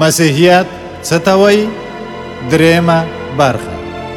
مسیحیت څه ته وایي؟ درېیمه برخه.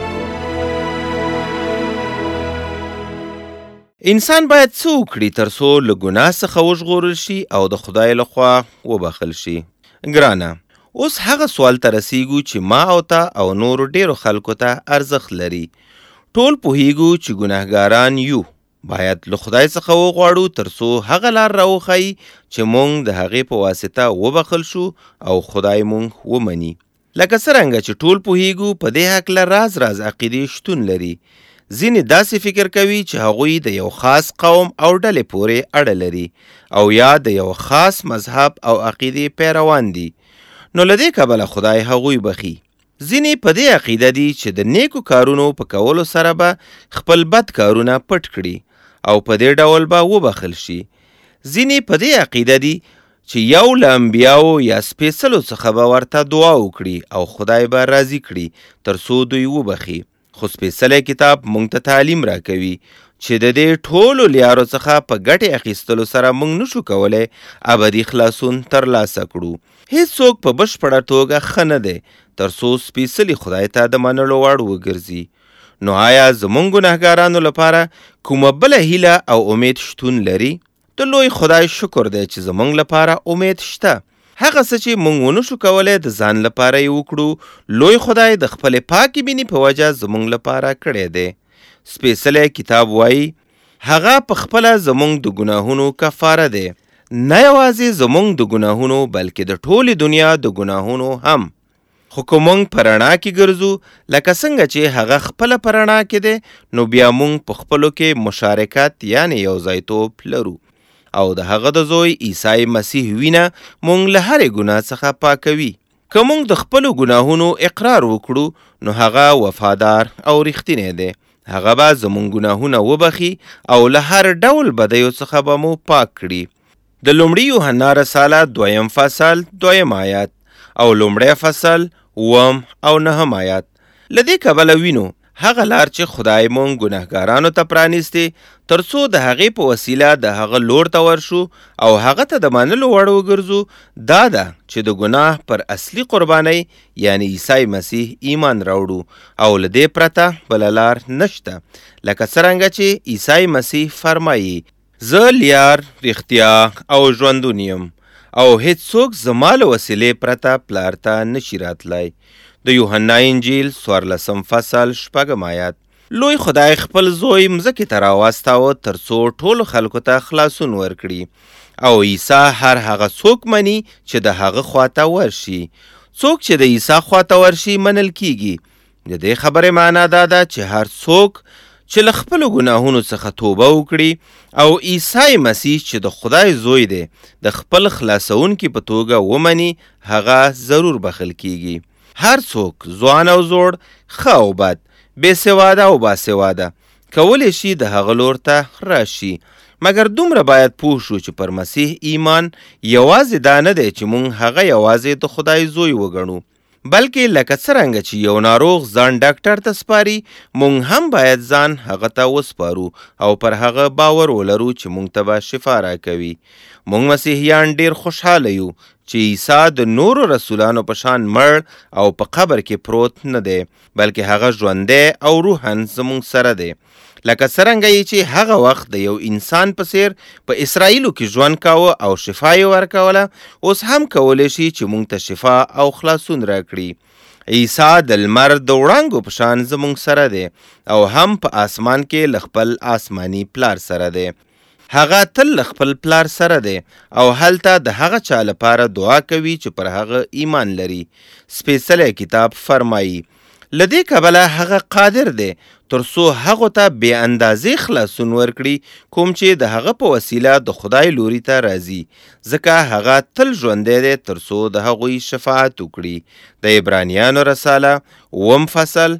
انسان باید څه وکړي تر څو له ګناه څخه وژغورل شي او د خدای لخوا وبخل شي؟ ګرانه، اوس هغه سوال ته رسیږو چې ما او تا او نورو ډیرو خلکو ته ارزښت لري. ټول پوهیږو چې ګناهګاران یو، باید له خدای څخه وغواړو تر څو هغه لار راوښیي چې موږ د هغې په واسطه وبخل شو او خدای موږ ومني. لکه څرنګه چې ټول پوهیږو په دې هکله راز عقیدې شتون لري. ځینې داسې فکر کوي چې هغوی د یو خاص قوم او ډلې پورې اړه لري او یا د یو خاص مذهب او عقیدې پیروان دي، نو له دې کبله خدای هغوی بخي. ځینې په دې عقیده دي چې د نیکو کارونو په کولو سره به خپل بد کارونه پټ کړي او په دې ډول به وبخل شي. ځینې په دې عقیده دي چې یو له انبیاو یا سپېڅلو څخه به ورته دعا وکړي او خدای به راضي کړي تر څو دوی وبخي. خو سپېڅلی کتاب موږ ته تعلیم راکوي چې د دې ټولو لیارو څخه په ګټې اخیستلو سره موږ نشو کولی ابدي خلاصون ترلاسه کړو. هیڅوک په بشپړه توګه ښه نه دی تر څو سپېڅلي خدای ته د منلو وړ وګرځي. نو آیا زموږ ګناهګارانو لپاره کومه بله هیله او امید شتون لري؟ د لوی خدای شکر دی چې زموږ لپاره امید شته. هغه څه چې موږ ونشو کولی د ځان لپاره یې وکړو، لوی خدای د خپلې پاکې مینې په وجه زموږ لپاره کړی دی. سپېڅلی کتاب وایي هغه په خپله زموږ د ګناهونو کفاره دی، نه یوازې زموږ د ګناهونو بلکې د ټولې دنیا د ګناهونو هم. خو که موږ په رڼا کې ګرځو لکه څنګه چې هغه خپله په رڼا کې دی، نو بیا موږ په خپلو کې مشارکت یعنې یوځایتوب لرو او د هغه د زوی عیسی مسیح وینه موږ له هرې ګناه څخه پاکوي. که موږ د خپلو ګناهونو اقرار وکړو نو هغه وفادار او رښتینی دی. هغه به زموږ ګناهونه وبخي او له هر ډول بدیو څخه به مو پاک کړي. د لومړي یوحنا رساله 2 فصل 2 آیات او لومړی فصل 7 او 9 آیات. له دې کبله وینو هغه لار چې خدای مونږ ګناهګارانو ته پرانیستې تر څو د هغې په وسیله د هغه لور ته ورشو او هغه ته د منلو وړ وګرځو، دا ده چې د ګناه پر اصلي قربانۍ یعنی عیسی مسیح ایمان راوړو او له دې پرته بله لار نشته. لکه څرنګه چې عیسی مسیح فرمایي زه لیار، رښتیا او ژوندون یم او هیڅوک زما له وسیلې پرته پلار ته نشي راتلی. د یوحنا انجیل 14 فصل 6 آیات. لوی خدای خپل زوی مځکې ته راواستاوه تر څو ټولو خلکو ته خلاصون ورکړي او عیسی هر هغه څوک مني چې د هغه خواته ورشي. څوک چې د عیسی خواته ورشي منل کیږي. د دې خبرې معنا دا ده چې هر څوک چې له خپلو ګناهونو څخه توبه وکړي او عیسی مسیح چې د خدای زوی دی د خپل خلاصونکي په توګه ومني، هغه ضرور بخل کیږي. هر څوک، ځوان او زوړ، ښه او بد، بېسواده او باسواده، کولی شي د هغه لور ته راشي. مګر دومره باید پوه شو چې پر مسیح ایمان یوازې دا نه دی چې موږ هغه یوازې د خدای زوی وګڼو، بلکې لکه څرنګه چې یو ناروغ ځان ډاکټر ته سپاري، موږ هم باید ځان هغه ته وسپارو او پر هغه باور ولرو چې موږ ته به شفا راکوي. موږ مسیحیان ډیر خوشحاله یو چې عیسی د نورو رسولانو په شان مړ او په قبر کې پروت نه دی، بلکې هغه ژوندی او روحاً زموږ سره دی. لکه څرنګه یې چې هغه وخت د یو انسان په څیر په اسرائیلو کې ژوند کاوه او شفا یې ورکوله، اوس هم کولی شي چې موږ ته شفا او خلاصون راکړي. عیسی د لمر د وړانګو په شان زموږ سره دی او هم په آسمان کې له خپل آسماني پلار سره دی. هغه تل له خپل پلار سره دی او هلته د هغه چا لپاره دعا کوي چې پر هغه ایمان لري. سپېڅلی کتاب فرمایي له دې کبله هغه قادر دی تر څو هغو ته بې اندازې خلاصون ورکړي کوم چې د هغه په وسیله د خدای لوري ته راځي، ځکه هغه تل ژوندی دی تر څو د هغوی شفاعت وکړي. د عبرانیانو رساله 9 فصل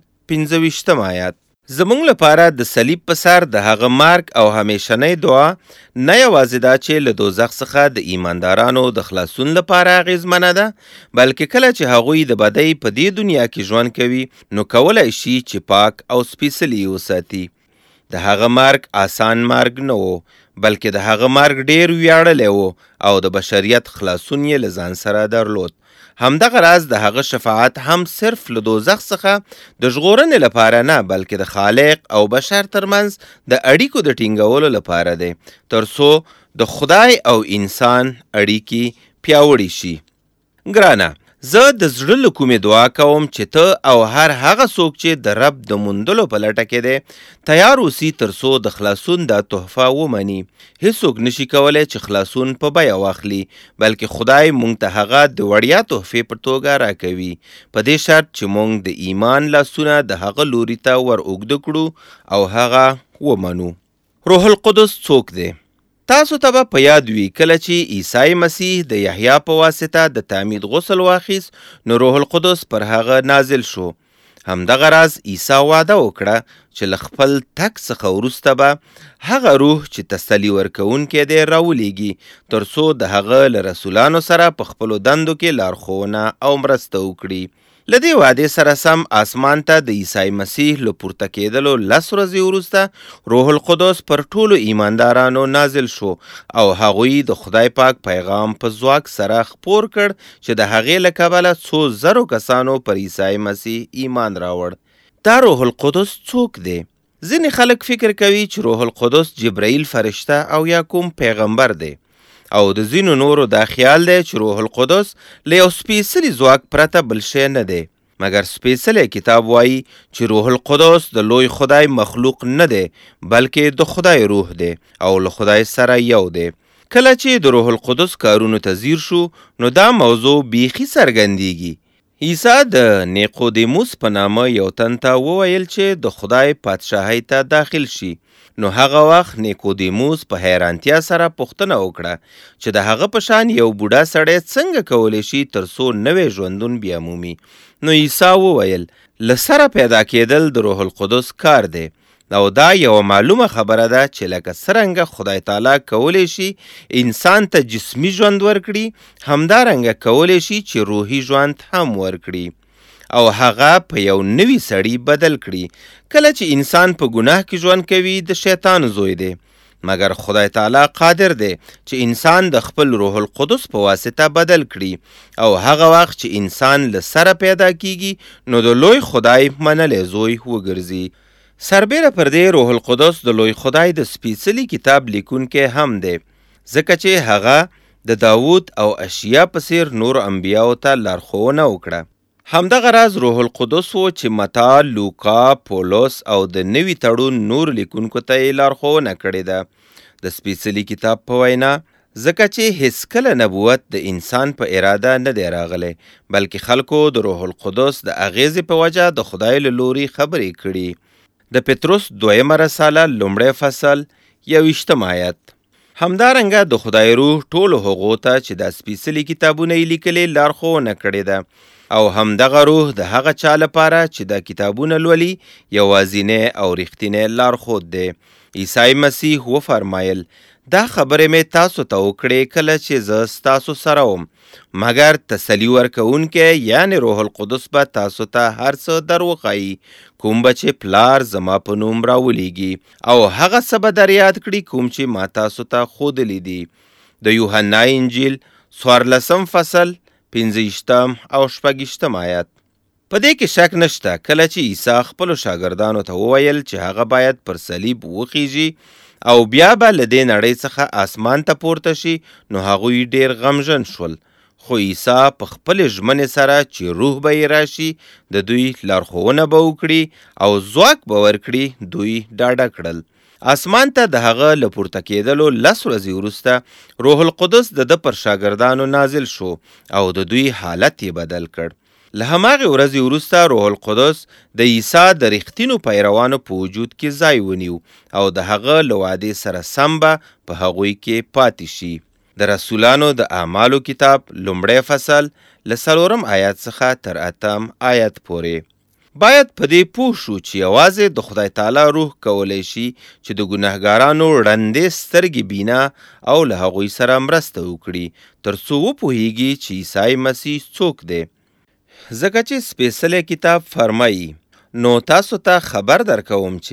25 آیات. زموږ لپاره د صلیب په سر د هغه مرګ او همیشنۍ دعا نه یوازې دا چې له دوزخ څخه د ایماندارانو د خلاصون لپاره اغیزمنه ده، بلکې کله چې هغوی د بدۍ په دې دنیا کې ژوند کوي نو کولی شي چې پاک او سپېڅلي وساتي. د هغه مرګ آسان مرګ نه و، بلکې د هغه مرګ ډیر ویاړلی و او د بشریت خلاصون یې له ځان سره درلود. همدغه راز د هغه شفاعت هم صرف له دوزخ څخه د ژغورنې لپاره نه بلکې د خالق او بشر ترمنځ د اړیکو د ټینګولو لپاره دی تر څو د خدای او انسان اړیکې پیاوړې شي. ګرانه، زه د زړه له کومې دعا کوم چې ته او هر هغه څوک چې د رب د موندلو په لټه کې دی تیار اوسي تر څو د خلاصون دا تحفه ومني. هیڅوک نشي کولی چې خلاصون په بیه واخلي بلکې خدای مونږ ته هغه د وړیا تحفې په توګه راکوي په دې شرط چې مونږ د ایمان لاسونه د هغه لوري ته ور اوږده کړو او هغه ومنو. روح القدس څوک دی؟ تاسو ته به په یاد وي کله چې عیسی مسیح د یحیی په واسطه د تعمید غسل واخیست نو روح القدس پر هغه نازل شو. همدغه راز عیسی وعده وکړه چې له خپل تګ څخه وروسته به هغه روح چې تسلي ورکوونکی دی راولیږي تر څو د هغه له رسولانو سره په خپلو دندو کې لارښوونه او مرسته وکړي. له دې وعدې سره سم آسمان ته د عیسی مسیح له پورته کېدلو 10 ورځې وروسته روح القدس پر ټولو ایماندارانو نازل شو او هغوی د خدای پاک پیغام په ځواک سره خپور کړ چې د هغې له کبله څو زرو کسانو پر عیسی مسیح ایمان راوړ. دا روح القدس څوک دی؟ ځینې خلک فکر کوي چې روح القدس جبرائیل فرشته او یا کوم پیغمبر دی او د ځینو نورو دا خیال دی چې روح القدس له یو سپېڅلي ځواک پرته بل شی نه دی، مګر سپېڅلی کتاب وایي چې روح القدس د لوی خدای مخلوق نه دی بلکې د خدای روح دی او له خدای سره یو دی. کله چې د روح القدس کارونو ته ځیر شو نو دا موضوع بیخي څرګندېږي. عیسی د نیقودیموس په نامه یو تن ته وویل چې د خدای پادشاهۍ ته داخل شي. نو هغه وخت نیقودیموس په حیرانتیا سره پوښتنه وکړه چې د هغه په شان یو بوډا سړی څنګه کولی شي تر څو نوی ژوندون بیامومي. نو عیسی وویل له سره پیدا کېدل د روح القدس کار دی او دا یوه معلومه خبره ده چې لکه څرنګه خدای تعالی کولی شي انسان ته جسمي ژوند ورکړي همدارنګه کولی شي چې روحي ژوند هم ورکړي او هغه په یو نوي سړي بدل کړي. کله چې انسان په ګناه کې ژوند کوي د شیطان زوی دی، مګر خدای تعالی قادر دی چې انسان د خپل روح القدس په واسطه بدل کړي او هغه وخت چې انسان له سره پیدا کیږي نو د لوی خدای منلی زوی وګرځي. سربیره پر دې روح القدس د لوی خدای د سپېڅلي کتاب لیکونکی هم دی ځکه چې هغه د داوود او اشعیا په څیر نورو انبیاو ته لارښوونه وکړه. همدغه راز روح القدس و چې متا، لوکا، پولس او د نوي تړون نور لیکونکو ته یې لارښوونه کړې ده د سپېڅلي کتاب په وینا، ځکه چې هیڅکله نبوت د انسان په اراده نه دی راغلی بلکې خلکو د روح القدس د اغیزې په وجه د خدای له لوري خبرې کړي. د پطرس 2 رساله لومړی فصل 21 آیت. همدارنګه د خدای روح ټولو هغو ته چې د سپېڅلي کتابونه یې لیکلي لارښوونه کړې ده او همدغه روح د هغه چا لپاره چې د کتابونه لولي یوازینی او رښتینی لارښود دی. عیسی مسیح وفرمایل دا خبرې مې تاسو ته وکړې کله چې زه ستاسو سره وم، مګر تسلي ورکوونکی یعنې روح القدس به تاسو ته هر څه در وښایي کوم به چې پلار زما په نوم راولیږي او هغه څه به در یاد کړي کوم چې ما تاسو ته ښودلی دي. د یوحنا انجیل 14 فصل 15 او 26 آیات. په دې کې شک نشته کله چې عیسی خپلو شاګردانو ته وویل چې هغه باید پر صلیب وخیږي او بیا به له دې نړۍ څخه آسمان ته پورته شي نو هغوی ډیر غمژن شول، خو عیسی په خپلې ژمنې سره چې روح به یې راشي د دوی لارښوونه به وکړي او ځواک به ورکړي دوی ډاډه کړل. آسمان ته د هغه له پورته کېدلو 10 ورځې وروسته روح القدس د ده پر شاګردانو نازل شو او د دوی حالت یې بدل کړ. له هماغې ورځې وروسته روح القدس د عیسی د رښتینو پیروانو په وجود کې ځای ونیو او د هغه له وعدې سره سم به په هغوی کې پاتې شي. د رسولانو د اعمالو کتاب لومړی فصل له 4 آیات څخه تر 8 آیات پورې. باید په دې پوه شو چې یوازې د خدای تعالی روح کولی شي چې د ګناهګارانو ړندې سترګې بینا او له هغوی سره مرسته وکړي تر څو وپوهیږي چې عیسی مسیح څوک دی. ځکه چې سپېڅلی کتاب فرمایي نو تاسو ته خبر درکوم چې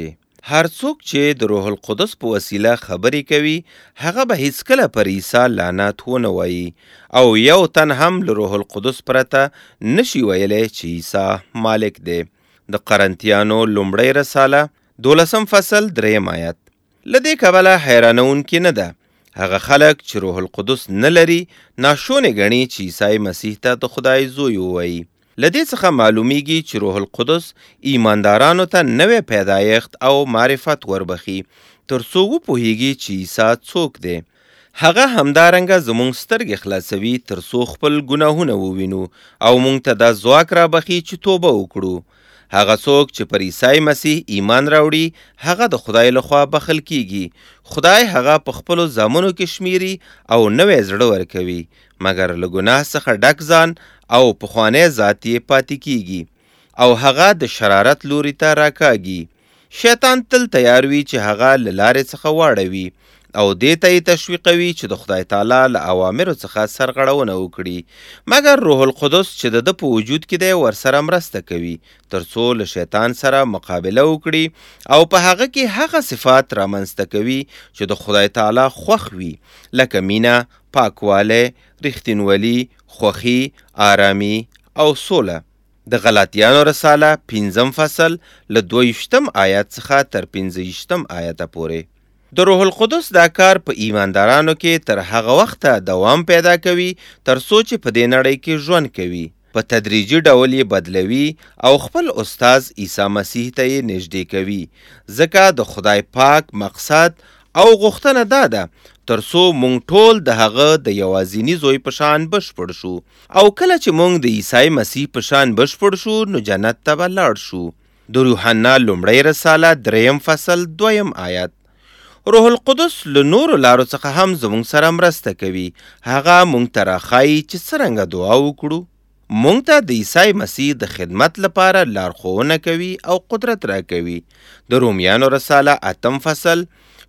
هر څوک چې د روح القدس په وسیله خبرې کوي هغه به هیڅکله پر عیسی لعنت ونه وایي او یو تن هم له روح القدس پرته نشي ویلی چې عیسی مالک دی. د قرنتیانو لومړی رساله 12 فصل 3 آیت. له دې کبله حیرانونکې نه ده هغه خلک چې روح القدس نه لري ناشونې ګڼي چې عیسی مسیح ته د خدای زوی ووایي. له دې څخه معلومیږي چې روح القدس ایماندارانو ته نوې پیدایښت او معرفت وربخي تر څو وپوهیږي چې عیسی څوک دی. هغه همدارنګه زموږ سترګې خلاصوي تر څو خپل ګناهونه ووینو او موږ ته دا ځواک رابخي چې توبه وکړو. هغه څوک چې پر عیسی مسیح ایمان راوړي هغه د خدای لخوا بخل کیږي. خدای هغه په خپلو زامنو کې شمیري او نوې زړه ورکوي مګر له ګناه څخه ډک ځان او پخوانی ذات یې پاتې کیږي او هغه د شرارت لوري ته راکاږي. شیطان تل تیار وي چې هغه له لارې څخه واړوي او دې ته یې تشویقوي چې د خدای تعالی له اوامرو څخه سرغړونه وکړي مګر روح القدس چې د په وجود کې دی ورسره مرسته کوي تر څو له شیطان سره مقابله وکړي او په هغه کې هغه صفات رامنځته کوي چې د خدای تعالی خوښ وي لکه مینه، پاکوالی، رښتینولي، خوښي، آرامي او سوله. د غلاطیانو رساله 5 فصل له 22 آیت څخه تر 25 آیته پورې. د روح القدس دا کار په ایماندارانو کې تر هغه وخته دوام پیدا کوي تر څو چې په دې نړۍ کې ژوند کوي. په تدریجي ډول یې بدلوي او خپل استاز عیسی مسیح ته یې نږدې کوي ځکه د خدای پاک مقصد او غوښتنه دا ده تر څو مونږ ټول د هغه د یوازیني زوی په شان بشپړ شو او کله چې مونږ د عیسی مسیح په شان بشپړ شو نو جنت ته به لاړ شو. د یوحنا لومړی رساله 3 فصل 2 آیت. روح القدس له نورو لارو څخه هم زموږ سره مرسته کوي. هغه مونږ ته راښایي چې څرنګه دعا وکړو. مونږ ته د عیسی مسیح د خدمت لپاره لارښوونه کوي او قدرت راکوي. د رومیانو رساله 8 فصل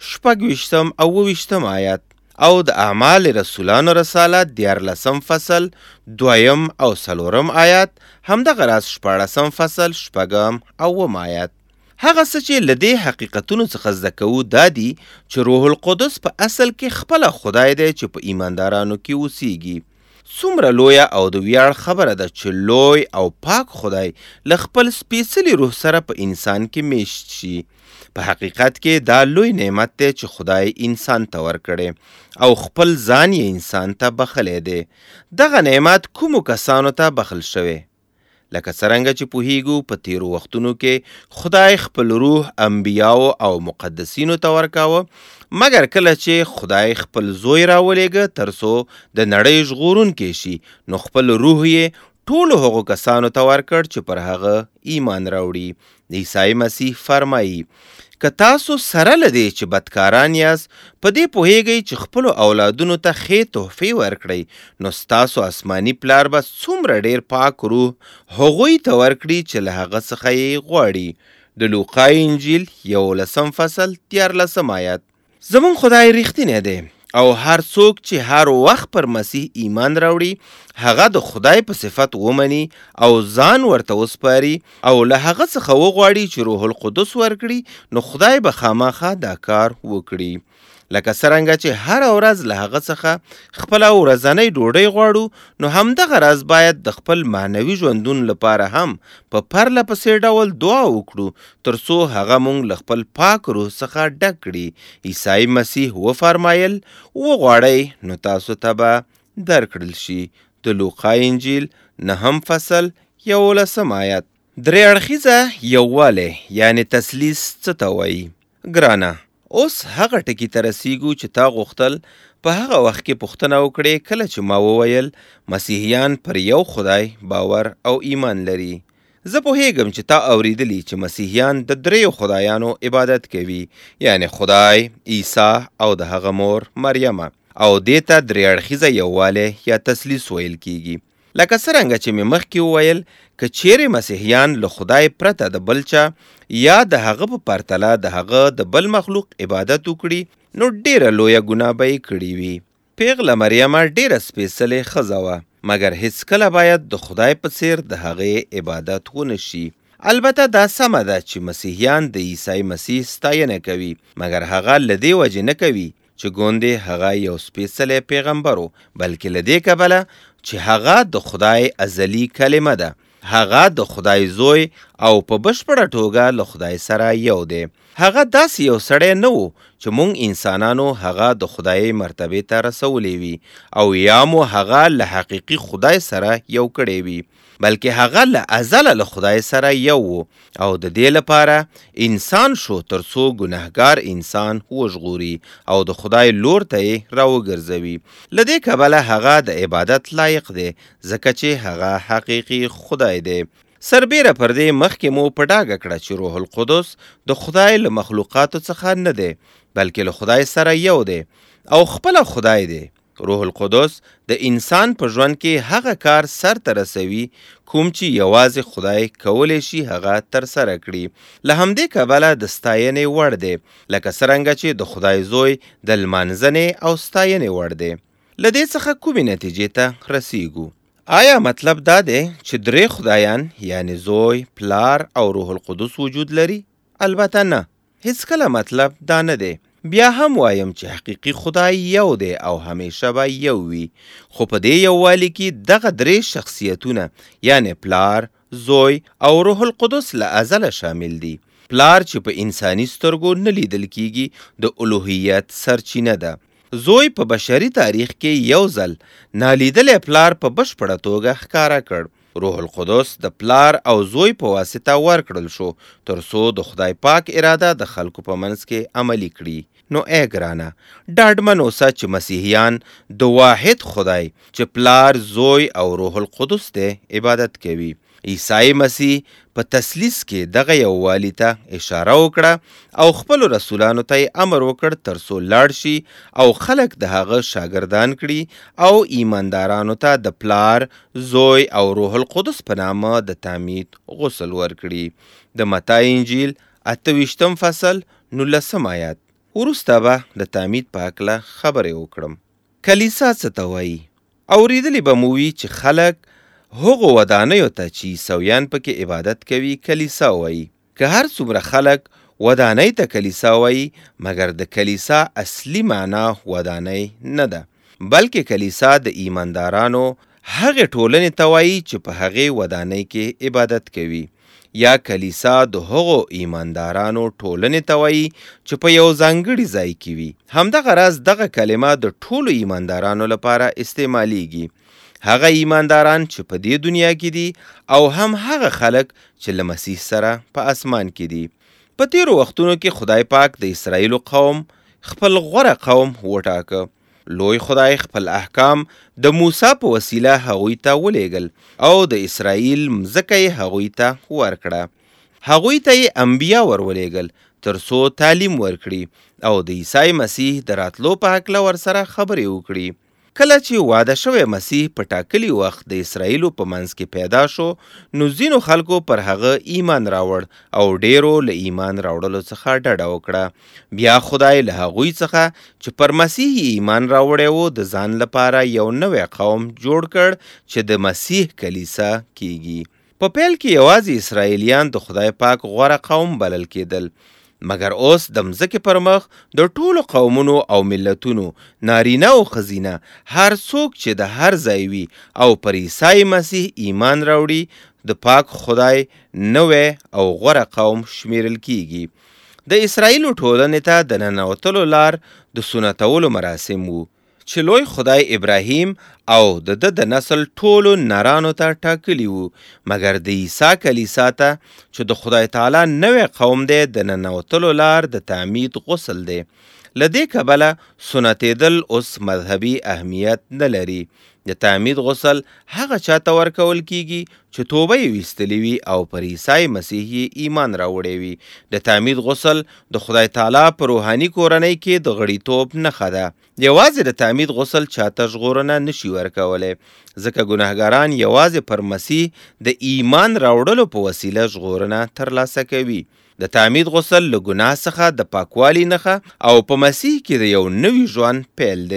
26 او 28 آیت او د اعمال رسولانو رساله 14 فصل 2 او 4 آیت همدغه راز 14 فصل 6 او 9 آیت. هغه څه چې له دې حقیقتونو څخه زده کوو دا دي چې روح القدس په اصل کې خپله خدای دی چې په ایماندارانو کې اوسیږي. څومره لویه او د ویاړ خبره ده چې لوی او پاک خدای له خپل سپیڅلي روح سره په انسان کې میشت شي. په حقیقت کې دا لوی نعمت دی چې خدای انسان ته ورکړی او خپل ځان یې انسان ته بخلی دی. دغه نعمت کومو کسانو ته بخل شوی؟ لکه څرنګه چې پوهیږو په تیرو وختونو کې خدای خپل روح انبیاو او مقدسینو ته ورکاوه مګر کله چې خدای خپل زوی راولېږه تر څو د نړۍ ژغورونکی شي نو خپل روح یې ټولو هغو کسانو ته ورکړ چې پر هغه ایمان راوړي. عیسی مسیح فرمایي که تاسو سره له دې چې بدکاران یاست په دې پوهیږئ چې خپلو اولادونو ته ښې تحفې ورکړئ نو ستاسو آسماني پلار به څومره ډېر پاک روح هغوی ته ورکړي چې له هغه څخه یې غواړي. د لوقا انجیل 11 فصل 13 آیت. زمون خدای رښتینی دی او هر څوک چې هر وخت پر مسیح ایمان راوړي هغه د خدای په صفت ومني او ځان ورته وسپاري او له هغه څخه وغواړي چې روح القدس ورکړي نو خدای به خامخا دا کار وکړي. لکه څرنګه چې هر ورځ له هغه څخه خپله ورځنۍ ډوډۍ غواړو نو همدغه راز باید د خپل معنوي ژوندون لپاره هم په پرله پسې ډول دعا وکړو تر څو هغه مونږ له خپل پاک روح څخه ډک کړي. عیسی مسیح وفرمایل وغواړئ نو تاسو ته به درکړل شي. د لوقا انجیل 9 فصل 11 آیت. درې اړخیزه یووالی یعنی تثلیث څه ته وایي؟ ګرانه اوس هغه ټکي ته رسیږو چې تا غوښتل په هغه وخت کې پوښتنه وکړې کله چې ما وویل مسیحیان پر یو خدای باور او ایمان لري. زه پوهیږم چې تا اوریدلی چې مسیحیان د دریو خدایانو عبادت کوي یعنی خدای، عیسی او د هغه مور مریم او دې ته درې اړخیزه یووالی یا تثلیث ویل کیږي. لکه څرنګه چې مې مخکې وویل که چیرې مسیحیان له خدای پرته د بل چا یا د هغه په پرتله د هغه د بل مخلوق عبادت وکړي نو ډیره لویه ګناه به یې کړې وي. پیغله مریم ډیره سپېڅلې ښځه وه مګر هیڅکله باید د خدای په څیر د هغې عبادت ونه شي البته دا سمه ده چې مسیحیان د عیسی مسیح ستاینه کوي، مګر هغه له دې وجې نه کوي چې ګوندې هغه یو سپېڅلی پیغمبر و، بلکې له دې کبله چې هغه د خدای ازلي کلمه ده. هغه د خدای زوی او په بشپړه توګه له خدای سره یو دی. هغه داسې یو سړی نه و چې موږ انسانانو هغه د خدای مرتبې ته رسولی وي او یا مو هغه له حقیقي خدای سره یو کړی وي، بلکې هغه له ازله له خدای سره یو و او د دې لپاره انسان شو تر څو ګناهګار انسان وژغوري او د خدای لور ته یې راوګرځوي. له دې کبله هغه د عبادت لایق دی، ځکه چې هغه حقیقي خدای دی. سربیره پر دې مخکې مو په ډاګه کړه چې روح القدس د خدای له مخلوقاتو څخه نه دی، بلکې له خدای سره یو دی او خپله خدای دی. روح القدس د انسان په ژوند کې هغه کار سرته رسوي کوم چې یوازې خدای کولی شي هغه ترسره کړي. له همدې کبله د ستاینې وړ دی، لکه څرنګه چې د خدای زوی د لمانځنې او ستاینې وړ دی. له دې څخه کومې نتیجې ته رسیږو؟ آیا مطلب دا دی چې درې خدایان یعنی زوی، پلار او روح القدس وجود لري؟ البته نه، هیڅکله مطلب دا نه دی. بیا هم وایم چې حقیقي خدای یو دی او همیشه به یو وي، خو په دې یووالي کې دغه درې شخصیتونه یعنی پلار، زوی او روح القدس له ازله شامل دي. پلار چې په انساني سترګو نه لیدل کیږي د الوهیت سرچینه ده. زوی په بشري تاریخ کې یو ځل نالیدلی پلار په بشپړه توګه ښکاره کړ. روح القدس د پلار او زوی په واسطه ورکړل شو تر څو د خدای پاک اراده د خلکو په منځ کې عملي کړي. نو ای ګرانه، ډاډمن اوسه چې مسیحیان د واحد خدای چې پلار، زوی او روح القدس دی عبادت کوي. عیسی مسیح په تثلیث کې دغه یووالي ته اشاره وکړه او خپلو رسولانو ته یې امر وکړ تر څو لاړ شي او خلک د هغه شاګردان کړي او ایماندارانو ته د پلار، زوی او روح القدس په نامه د تعمید غسل ورکړي. د متی انجیل 28 فصل 19 آیات. وروسته به د تعمید په هکله خبرې وکړم. کلیسا څه ته وایي؟ اورېدلي به مو وي چې خلک هغو ودانیو ته چې عیسویان پکې عبادت کوي کلیسا وایي. که هر څومره خلک ودانۍ ته کلیسا وایي، مګر د کلیسا اصلي معنا ودانۍ نه ده، بلکې کلیسا د ایماندارانو هغې ټولنې ته وایي چې په هغې ودانۍ کې عبادت کوي، یا کلیسا د هغو ایماندارانو ټولنې ته وایي چې په یو ځانګړي ځای کې وي. همدغه راز دغه کلمه د ټولو ایماندارانو لپاره استعمالیږي، هغه ایمانداران چې په دې دنیا کې دي او هم هغه خلک چې له مسیح سره په اسمان کې دي. په تیرو وختونو کې خدای پاک د اسرائیلو قوم خپل غوره قوم وټاکه. لوی خدای خپل احکام د موسی په وسیله هغوی ته ولیږل او د اسرائیل مځکه یې هغوی ته ورکړه. هغوی ته یې انبیا ورولېږل تر څو تعلیم ورکړي او د عیسی مسیح د راتلو په هکله ورسره خبرې وکړي. کله چې واده شوی مسیح په ټاکلي وخت د اسرائیلو په منځ کې پیدا شو، نو ځینو خلکو پر هغه ایمان راوړ او ډیرو له ایمان راوړلو څخه ډډه وکړه. بیا خدای له هغوی څخه چې پر مسیح ایمان راوړی و د ځان لپاره یو نوی قوم جوړ کړ چې د مسیح کلیسا کیږي. په پیل کې یوازې اسرائیلیان د خدای پاک غوره قوم بلل کېدل، مګر اوس د مځکې پر مخ د ټولو قومونو او ملتونو، نارینه او ښځینه، هر څوک چې د هر ځای وي او پر عیسی مسیح ایمان راوړي د پاک خدای نوی او غوره قوم شمیرل کیږي. د اسرائیلو ټولنې ته د ننوتلو لار د سنتولو مراسم وو چې لوی خدای ابراهیم او د نسل ټولو نرانو ته ټاکلی وو، مګر د عیسی کلیسا ته چې د خدای تعالی نوی قوم دی د ننوتلو لار د تعمید غسل دی. له دې کبله سنتېدل اوس مذهبي اهمیت نه لري. د تعمید غسل هغه چاته ورکول کیږي چې توبه یې ویستلی وي او پر عیسی مسیح یې ایمان راوړی وي. د تعمید غسل د خدای تعالی په روحاني کورنۍ کې د غړیتوب نښه ده. یوازې د تعمید غسل چاته ژغورنه نشي ورکولی، ځکه ګناهګاران یوازې پر مسیح د ایمان راوړلو په وسیله ژغورنه ترلاسه کوي. د تعمید غسل له ګناه څخه د پاکوالي نښه او په مسیح کې د یو نوي ژوند پیل دی.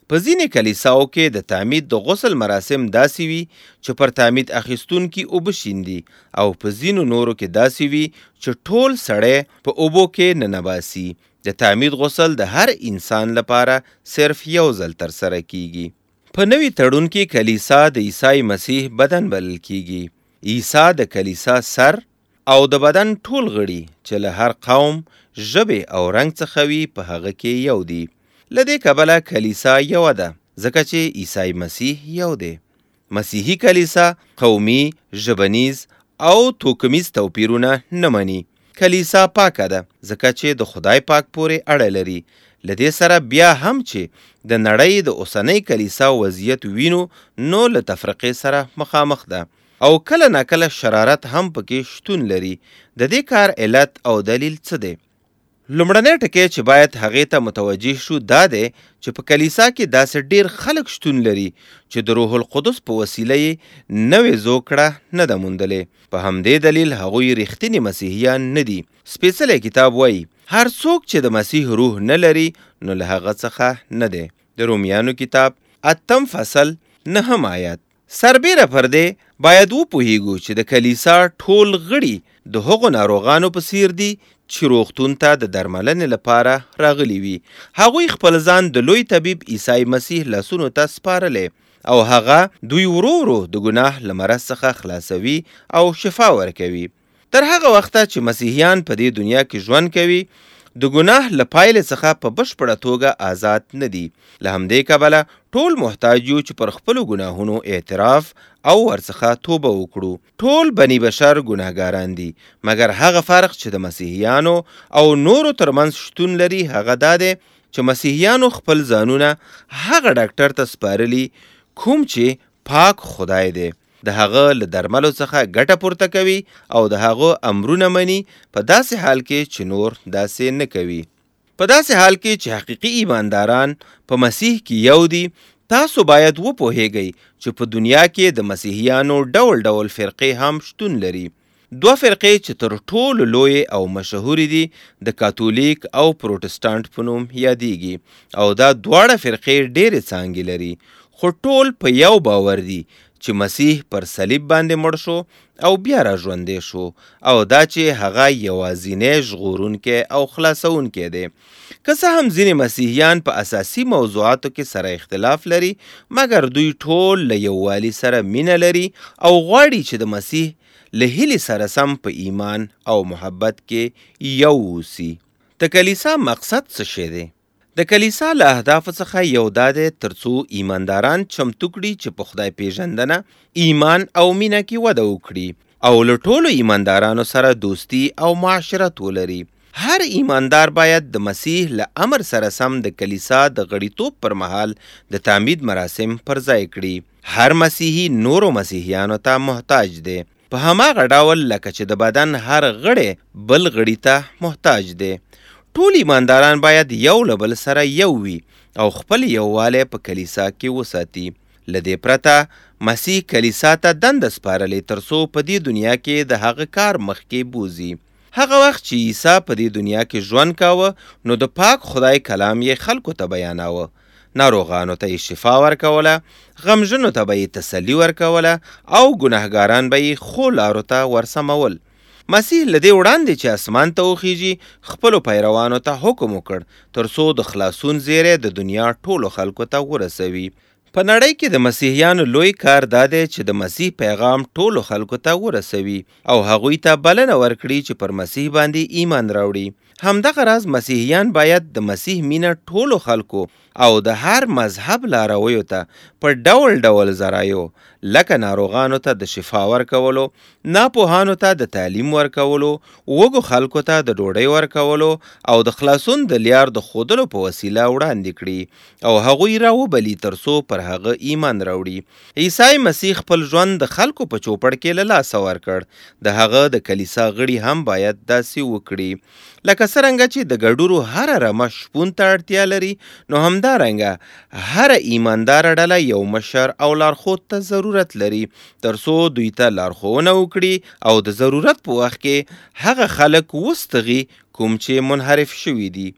په ځینې کلیساو کې د تعمید د غسل مراسم داسې وي چې پر تعمید اخیستونکي اوبه شیندي او په ځینو نورو کې داسې وي چې ټول سړی په اوبو کې ننباسي. د تعمید غسل د هر انسان لپاره صرف یو ځل ترسره کیږي. په نوي تړون کې کلیسا د عیسی مسیح بدن بلل کیږي. عیسی د کلیسا سر او د بدن ټول غړي چې له هر قوم، ژبې او رنګ څخه وي په هغه کې یو دي. له دې کبله کلیسا یوه ده ځکه چې عیسی مسیح یو دی. مسیحي کلیسا قومي، ژبنیز او توکمیز توپیرونه نه مني. کلیسا پاکه ده ځکه چې د خدای پاک پورې اړه لري. له دې سره بیا هم چې د نړۍ د اوسنۍ کلیسا وضعیت وینو نو له تفرقې سره مخامخ ده او کله ناکله شرارت هم پکې شتون لري. د دې کار علت او دلیل څه دی؟ لومړنی ټکی چې باید هغې ته متوجه شو دا دی چې په کلیسا کې داسې ډیر خلک شتون لري چې د روح القدس په وسیله یې نوې زوکړه نه ده موندلې. په همدې دلیل هغوی ریښتیني مسیحیان نه دي. سپېڅلی کتاب وایي هر څوک چې د مسیح روح نه لري نو له هغه څخه نه دی. د رومیانو کتاب 8 فصل 9 آیات. سربیره پر دې باید وپوهیږو چې د کلیسا ټول غړي د هغو ناروغانو په څیر دي چې روغتون ته د درملنې لپاره راغلي وي. هغوی خپل ځان د لوی طبیب عیسی مسیح لاسونو ته سپارلی او هغه دوی ورو ورو د ګناه له مرض څخه خلاصوي او شفا ورکوي. تر هغه وخته چې مسیحیان په دې دنیا کې ژوند کوي د ګناه له پایلې څخه په بشپړه توګه آزاد نه دي. له همدې کبله ټول محتاج یو چې پر خپلو ګناهونو اعتراف او ورڅخه توبه وکړو. ټول بني بشر ګناهګاران دي، مګر هغه فرق چې د مسیحیانو او نورو ترمنځ شتون لري هغه دا دی چې مسیحیانو خپل ځانونه هغه ډاکټر ته سپارلي کوم چې پاک خدای دی. د هغه له درملو څخه ګټه پورته کوي او د هغه امرونه مني په داسې حال کې چې نور داسې نه کوي. په داسې حال کې چې حقیقي ایمانداران په مسیح کې یو دي، تاسو باید وپوهیږئ چې په دنیا کې د مسیحیانو ډول ډول فرقې هم شتون لري. 2 فرقې چې تر ټولو لوی او مشهوري دي د کاتولیک او پروتستانت په نوم یادیږي او دا دواړه فرقې ډېرې څانګې لري، خو ټول په یو باور دي چې مسیح پر صلیب باندې مړ شو او بیا را ژوندی شو او دا چې هغه یوازینی ژغورونکی او خلاصونکی دی. که څه هم ځینې مسیحیان په اساسي موضوعاتو کې سره اختلاف لري، مګر دوی ټول له یووالي سره مینه لري او غواړي چې د مسیح له هیلې سره سم په ایمان او محبت کې یو اوسي. د کلیسا مقصد څه شی دی؟ د کلیسا له اهدافو څخه یو دا دی ترڅو ایمانداران چمتو کړي چې په خدای پیژندنه، ایمان او مینه کې وده وکړي او له ټولو ایماندارانو سره دوستی او معاشرت ولري. هر ایماندار باید د مسیح له امر سره سم د کلیسا د غړیتوب پر مهال د تعمید مراسم پر ځای کړي. هر مسیحي نورو مسیحیانو ته محتاج دی، په هماغه ډول لکه چې د بدن هر غړی بل غړي ته محتاج دی. ټول ایمانداران باید یو له بل سره یو وي او خپل یووالی په کلیسا کې وساتي. له دې پرته مسیح کلیسا ته دنده سپارلې ترڅو په دې دنیا کې د هغه کار مخکې بوزي. هغه وخت چې عیسی په دې دنیا کې ژوند کاوه نو د پاک خدای کلام یې خلکو ته بیاناوه. ناروغانو ته یې شفا ورکوله، غمژنو ته به یې تسلي ورکوله او ګناهګاران به یې ښو لارو ته ورسمول. مسیح له دې وړاندې چې اسمان ته وخیږي خپلو پیروانو ته حکم وکړ ترڅو د خلاصون زیری د دنیا ټولو خلکو ته ورسوي. په نړۍ کې د مسیحیانو لوی کار دا دی چې د مسیح پیغام ټولو خلکو ته ورسوي او هغوی ته بلنه ورکړي چې پر مسیح باندې ایمان راوړي. همدغه راز مسیحیان باید د مسیح مینه ټولو خلکو او د هر مذهب لارویو ته په ډول ډول ذرایو لکه ناروغانو ته د شفا ورکولو، ناپوهانو ته د تعلیم ورکولو، وږو خلکو ته د ډوډۍ ورکولو او د خلاصون د لیار د ښودلو په وسیله وړاندې کړي او هغوی راوبلي ترڅو پر هغه ایمان راوړي. عیسی مسیح خپل ژوند د خلکو په چوپړ کې له لاسه ورکړ. د هغه د کلیسا غړي هم باید داسې وکړي. لکه څرنګه چې د ګډورو هره رمه شپون ته اړتیا لري، نو همدارنګه هره ایمانداره ډله یو مشر او لارښود ته ضرورت لري ترڅو دوی ته لارښوونه وکړي او د ضرورت په وخت کې هغه خلک وستغي کوم چې منحرف شوي دي.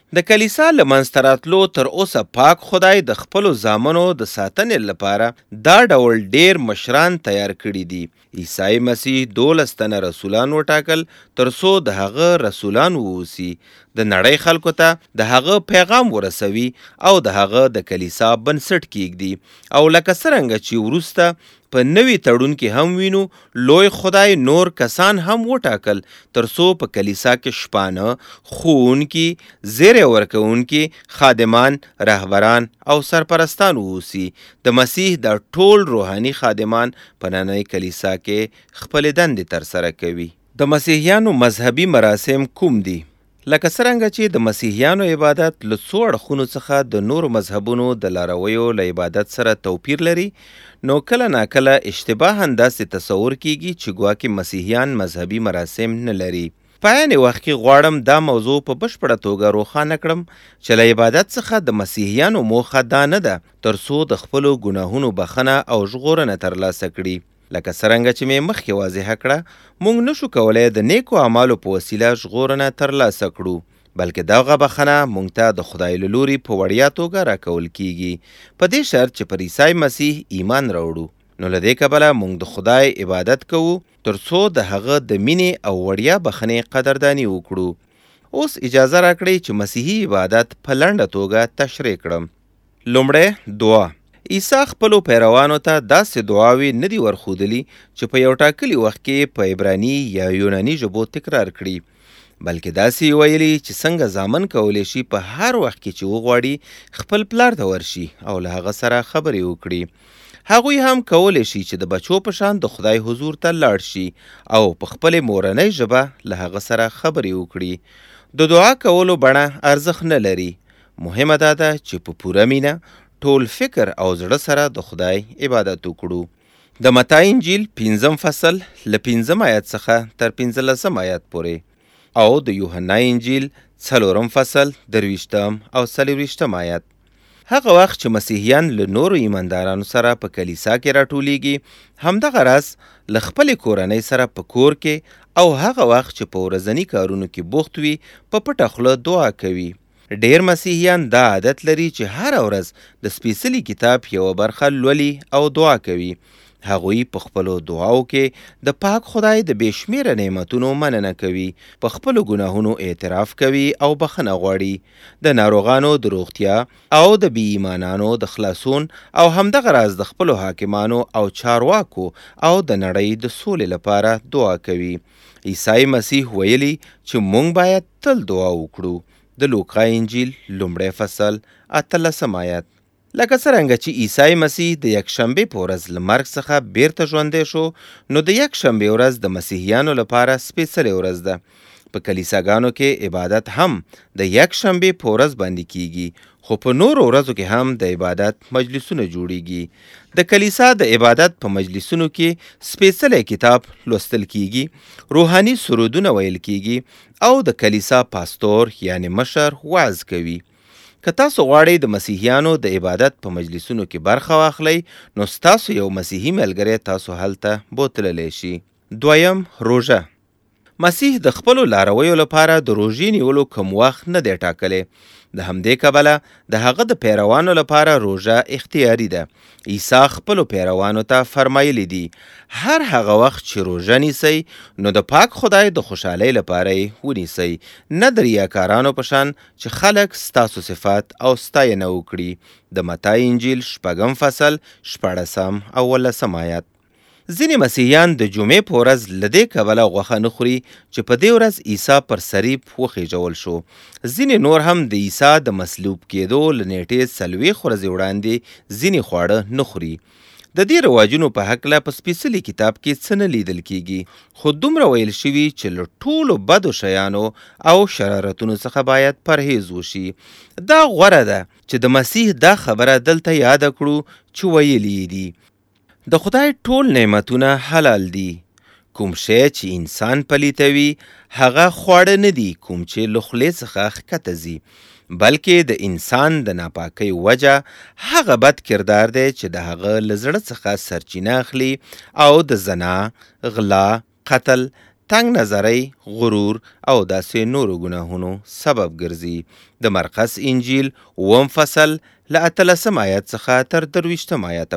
د کلیسا له منځته راتلو تر اوسه پاک خدای د خپلو زامنو د ساتنې لپاره دا ډول ډیر مشران تیار کړي دي. عیسی مسیح 12 تنه رسولان وټاکل تر څو د هغه رسولان ووسی، د نړۍ خلکو ته د هغه پیغام ورسوي او د هغه د کلیسا بنسټ کیږدي. او لکه څرنګه چې وروسته په نوي تړون کې هم وینو، لوی خدای نور کسان هم وټاکل تر څو په کلیسا کې شپانه، ښوونکي، زیری ورکوونکي، خادمان، رهبران او سرپرستان ووسی. د مسیح د ټول روحاني خادمان په نننۍ کلیسا کې خپلې دندې ترسره کوي. د مسیحیانو مذهبي مراسم کوم دي؟ لکه څرنګه چې د مسیحیانو عبادت له څو اړخونو څخه د نورو مذهبونو د لارویو له عبادت سره توپیر لري، نو کله ناکله اشتباها داسې تصور کیږي چې ګواکې مسیحیان مذهبي مراسم نه لري. په عین وخت کې غواړم دا موضوع په بشپړه توګه روښانه کړم چې له عبادت څخه د مسیحیانو موخه دا نه ده تر څو د خپلو ګناهونو بخښنه او ژغورنه ترلاسه کړي. لکه څرنګه چې مې مخکې واضحه کړه، موږ نشو کولی د نیکو اعمالو په وسیله ژغورنه ترلاسه کړو، بلکې دغه بخښنه موږ ته د خدای له لوري په وړیا توګه راکول کیږي، په دې شرط چې پر عیسی مسیح ایمان راوړو. نو له دې کبله موږ د خدای عبادت کوو تر څو د هغه د مینې او وړیا بخښنې قدرداني وکړو. اوس اجازه راکړئ چې مسیحي عبادت په لنډه توګه تشریح کړم. لومړی، دعا. عیسی خپلو پیروانو ته داسې دعاوې نه دي ورښودلي چې په یو ټاکلي وخت کې په عبراني یا یوناني ژبو تکرار کړي، بلکې داسې ویلي چې څنګه زامن کولی شي په هر وخت کې چې وغواړي خپل پلار ته ورشي او له هغه سره خبرې وکړي. هغوی هم کولی شي چې د بچو په شان د خدای حضور ته لاړ شي او په خپلې مورنۍ ژبه له هغه سره خبرې وکړي. د دعا کولو بڼه ارزښت نه لري. مهمه دا ده چې په پوره مینه، ټول فکر او زړه سره د خدای عبادت وکړو. د متی انجیل 5 فصل له 5 آیت څخه تر 15 آیت پورې او د یوحنا انجیل 4 فصل 23 او 24 آیت. هغه وخت چې مسیحیان له نورو ایماندارانو سره په کلیسا کې راټولیږي، همدغه راز له خپلې کورنۍ سره په کور کې او هغه وخت چې په ورځني کارونو کې بوخت وي په پټه خوله دعا کوي. ډیر مسیحیان دا عادت لري چې هر ورځ د سپیڅلي کتاب یوه برخه لولي او دعا کوي. هغوی په خپلو دعاو کې د پاک خدای د بې شمیره نعمتونو مننه کوي، په خپلو ګناهونو اعتراف کوي او بخښنه غواړي، د ناروغانو د روغتیا او د بې ایمانانو د خلاصون او همدغه راز د خپلو حاکمانو او چارواکو او د نړۍ د سولې لپاره دعا کوي. عیسی مسیح ویلي چې موږ باید تل دعا وکړو. د لوقا انجیل 1 فصل 18 آیت. لکه څرنګه چې عیسی مسیح د یکشنبې په ورځ له مرګ څخه بیرته ژوندی شو، نو د یکشنبې ورځ د مسیحیانو لپاره سپیڅلې ورځ ده. په کلیساګانو کې عبادت هم د یکشنبې په ورځ باندې کیږي، خو په نورو ورځو کې هم د عبادت مجلسونه جوړیږي. د کلیسا د عبادت په مجلسونو کې سپیڅلی کتاب لوستل کیږي، روحاني سرودونه ویل کیږي او د کلیسا پاستور یعنی مشر وعظ کوي. که تاسو غواړئ د مسیحیانو د عبادت په مجلسونو کې برخه واخلئ، نو ستاسو یو مسیحي ملګری تاسو هلته بوتللی شي. دویم، روژه. مسیح د خپلو لارویو لپاره د روژې نیولو کوم وخت نه دی ټاکلی. د همدې کبله د هغه د پیروانو لپاره روژه اختیاري ده. عیسی خپلو پیروانو ته فرمایلی دي هر هغه وخت چې روژه نیسئ نو د پاک خدای د خوشحالۍ لپاره یې ونیسئ، نه د ریاکارانو په شان چې خلک ستاسو صفات او ستاینه وکړي. د متی انجیل 6 فصل 14 او 18 آیت. ځینې مسیحیان د جمعې په ورځ له دې کبله غوښه نه خوري چې په دې ورځ عیسی پر صلیب وخیژول شو. ځینې نور هم د عیسی د مصلوب کېدو له نیټې 40 ورځې وړاندې ځینې خواړه نه خوري. د دې رواجونو په هکله په سپیڅلي کتاب کې څه نه لیدل کیږي، خو دومره ویل شوي چې له ټولو بدو شیانو او شرارتونو څخه باید پرهیز وشي. دا غوره ده چې د مسیح دا خبره دلته یاد کړو چې ویلي دي د خدای ټول نعمتونه حلال دي. کوم شی چې انسان پلیتوي هغه خواړه نه دي کوم چې له خولې څخه ښکته ځي، بلکې د انسان د ناپاکۍ وجه هغه بد کردار دی چې د هغه له زړه څخه سرچینه اخلي او د زنا، غلا، قتل، تنگ نظری، غرور او داسې نورو ګناهونو سبب ګرځي. د مرقس انجیل اووم فصل له 18 آیت څخه تر 23 آیته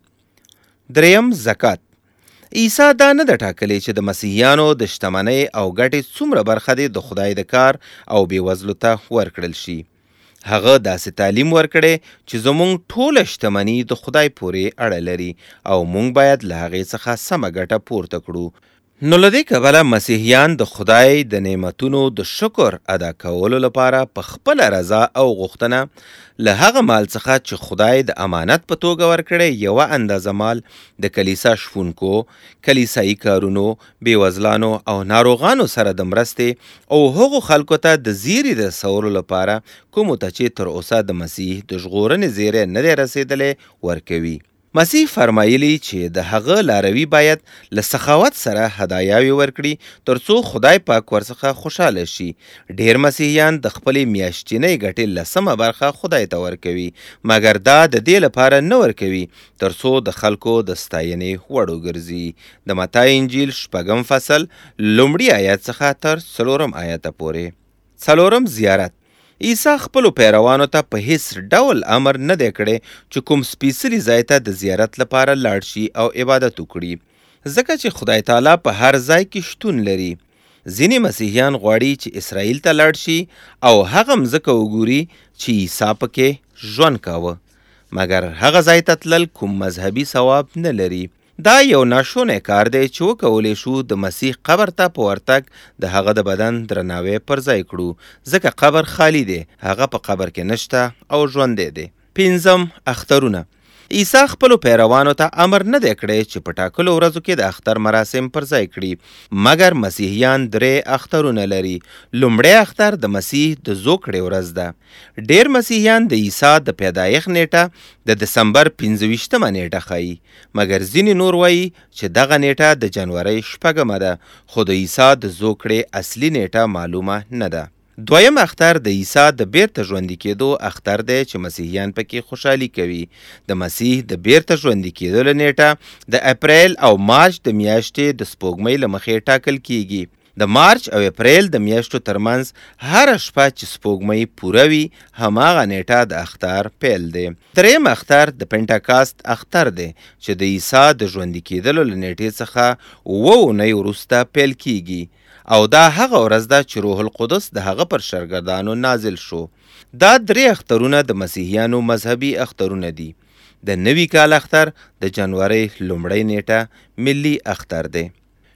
پورې. دریم، زکات. عیسی دا نه ده ټاکلې چې د مسیحیانو د شتمنۍ او ګټې څومره برخه دې د خدای د کار او بېوزلو ته ورکړل شي. هغه داسې تعلیم ورکړی چې زموږ ټوله شتمني د خدای پورې اړه لري او موږ باید له هغې څخه سمه ګټه پورته کړو. نو له دې کبله مسیحیان د خدای د نعمتونو د شکر ادا کولو لپاره په خپله رضا او غوښتنه له هغه مال څخه چې خدای د امانت په توګه ورکړی یوه اندازه مال د کلیسا شفونکو، کلیسایي کارونو، بېوزلانو او ناروغانو سره د مرستې او هغو خلکو ته د زیري د رسولو لپاره کومو ته چې تر اوسه د مسیح د ژغورنې زیری نه دی رسېدلی ورکوي. مسیح فرمایلی چې د هغه لاروي باید له سخاوت سره هدایاوې ورکړي تر څو خدای پاک ورڅخه خوشحاله شي. ډیر مسیحیان د خپلې میاشتنۍ ګټې لسمه برخه خدای ته ورکوي، مګر دا د دې لپاره نه ورکوي تر څو د خلکو د ستاینې وړ وګرځي. د متی انجیل 6 فصل لومړي آیت څخه تر 4 آیته پورې. څلورم، زیارت. عیسی خپلو پیروانو ته په هیڅ ډول امر نه دی کړی چې کوم سپیڅلي ځای ته د زیارت لپاره لاړ شي او عبادت وکړي، ځکه چې خدای تعالی په هر ځای کې شتون لري. ځینې مسیحیان غواړي چې اسرائیل ته لاړ شي او هغه مځکه وګوري چې عیسی پکې ژوند کاوه، مګر هغه ځای ته تلل کوم مذهبي ثواب نه لري. دا یو ناشونی کار دی چې وکولی شو د مسیح قبر ته په ورتګ د هغه د بدن درناوی پر ځای کړو، ځکه قبر خالی دی، هغه په قبر کې نشته او ژوندی دی. پنځم، اخترونه. عیسی خپلو پیروانو ته امر نه دی کړی چې په ټاکلو ورځو کې د اختر مراسم پر ځای کړي، مګر مسیحیان 3 اخترونه لري. لومړی اختر د مسیح د زوکړې ورځ ده. ډیر مسیحیان د عیسی د پیدایښت نیټه د دسمبر 25مه نیټه ښایي، مګر ځینې نور وایي چې دغه نیټه د جنورۍ 6مه ده، خو د عیسی د زوکړې اصلي نیټه معلومه نه ده. دویم اختر د عیسی د بیرته ژوندي کېدو اختر دی چې مسیحیان پکې خوشحالي کوي. د مسیح د بیرته ژوندي کېدو نیټه د اپریل او مارچ د میاشتې د سپوږمۍ له مخې ټاکل کیږي. د مارچ او اپریل د میاشتو ترمنځ هره شپه چې سپوږمۍ پوره وي هماغه نیټه د اختر پیل دی. دریم اختر د پنټاکاست اختر دی چې د عیسی د ژوندي کېدلو له نیټې څخه 7 اونۍ وروسته پیل کیږي، او دا هغه ورځ ده چې روح القدس د هغه پر شاګردانو نازل شو. دا 3 اخترونه د مسیحیانو مذهبي اخترونه دي. د نوي کال اختر د جنورۍ لومړۍ نیټه ملي اختر دی.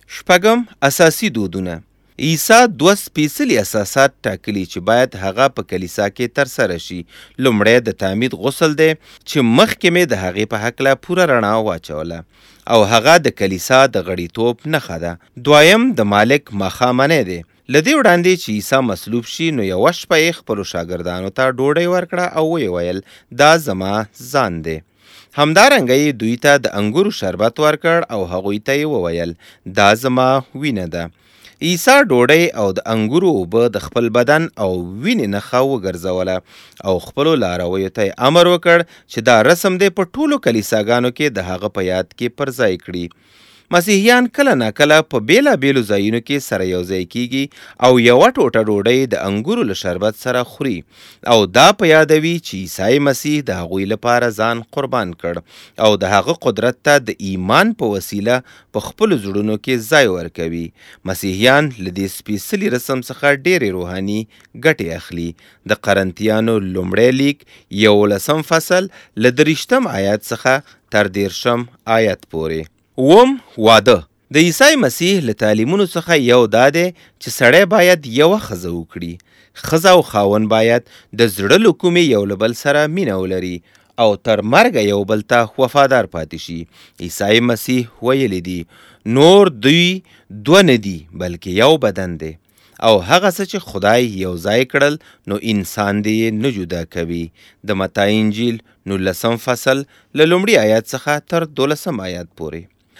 6، اساسي دودونه. عیسی 2 سپیڅلي اساسات ټاکلي چې باید هغه په کلیسا کې ترسره شي. لومړی د تعمید غسل دی چې مخکې مې د هغې په هکله پوره رڼا واچوله او هغه د کلیسا د غړیتوب نښه ده. دویم، د مالک ماښامنۍ دی. له دې وړاندې چې عیسی مصلوب شي نو یوه شپه یې خپلو شاګردانو ته ډوډۍ ورکړه او ویې ویل دا زما ځان دی. همدارنګه یې دوی ته د انګورو شربت ورکړ او هغوی ته یې وویل دا زما وینه ده. عیسی ډوډۍ او د انګورو اوبه د خپل بدن او وینې نښه وګرځوله او خپلو لارویو ته یې امر وکړ چې دا رسم دی په ټولو کلیساګانو کې د هغه په یاد کې پر ځای کړي. مسیحیان کله ناکله په بیلابیلو ځایونو کې سره یوځای کیږي او یوه ټوټه ډوډۍ د انګورو له شربت سره خوري او دا په یادوي چې عیسی مسیح د هغوی لپاره ځان قربان کړ او د هغه قدرت ته د ایمان په وسیله په خپلو زړونو کې ځای ورکوي. مسیحیان له دې سپیڅلي رسم څخه ډېرې روحاني ګټې اخلي. د قرنتیانو لومړی لیک 11 فصل له 23 آیت څخه تر 13 آیت پورې. اووم، واده. د عیسی مسیح له تعلیمونو څخه یو دا دی چې سړی باید یوه ښځه وکړي. ښځه او خاوند باید د زړه له کومې یو له بل سره مینه ولري او تر مرګه یو بل ته وفادار پاتې شي. عیسی مسیح ویلی دی نور دوی 2 نه دي بلکې یو بدن دی، او هغه څه چې خدای یو ځای کړل نو انسان دې نه جدا کوي. د متی انجیل 19 فصل له لومړي آیت څخه تر 12 آیت پورې.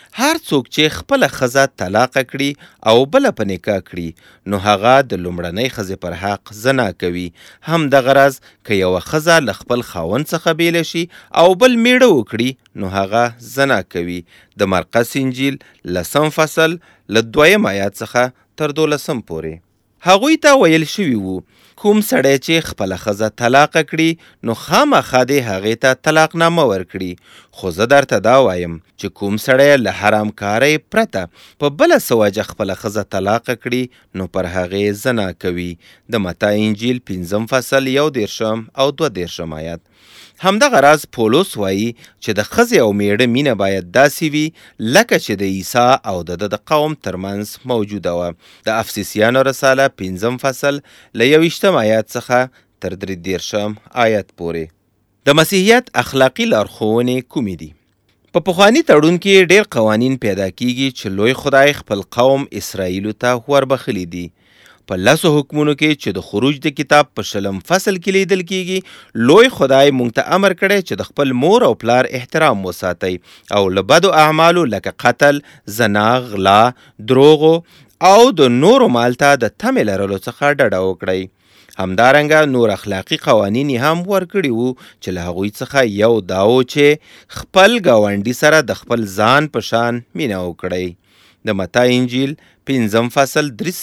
هر څوک چې خپله ښځه طلاقه کړي او بله په نکاح کړي نو هغه د لومړنۍ ښځې پر حق زنا کوي. همدغه راز که یوه ښځه له خپل خاوند څخه بیله شي او بل میړه وکړي نو هغه زنا کوي. د مرقس انجیل 10 فصل له 2 آیات څخه تر 12 پورې. هغوی ته ویل شوي وو کوم سړی چې خپله ښځه طلاقه کړي نو خامخا دې هغې ته طلاقنامه ورکړي. خو زه درته دا وایم چې کوم سړی له حرام کارۍ پرته په بله څه وجه خپله ښځه طلاقه کړي نو پر هغې زنا کوي. د متی انجیل 5 فصل 11 او 22 آیات. همدغه راز پولس وایي چې د ښځې او میړه مینه باید داسې وي لکه چې د عیسی او د قوم ترمنځ موجوده وه. د افسیسیانو رساله 5 فصل له 21 آیات څخه تر 33 آیات پورې. د مسیحیت اخلاقی لارښوونې کومې دي؟ په پخواني تړون کې ډېر قوانین پیدا کیږي چې لوی خدای خپل قوم اسرائیلو ته وربخلي دي. په 10 حکمونو کې چې د خروج د کتاب په 20 فصل کې لیدل کیږي لوی خدای مونږ ته امر کړی چې د خپل مور او پلار احترام وساتئ او له بدو اعمالو لکه قتل، زنا، غلا، دروغو او د نورو مال ته د تمې لرلو څخه ډډه وکړئ. همدارنګه نور اخلاقی قوانین هم ورکړي وو چې له هغوی څخه یو دا و چې خپل ګاونډي سره د خپل ځان په شان مینه وکړئ. د متی انجیل 5 فصل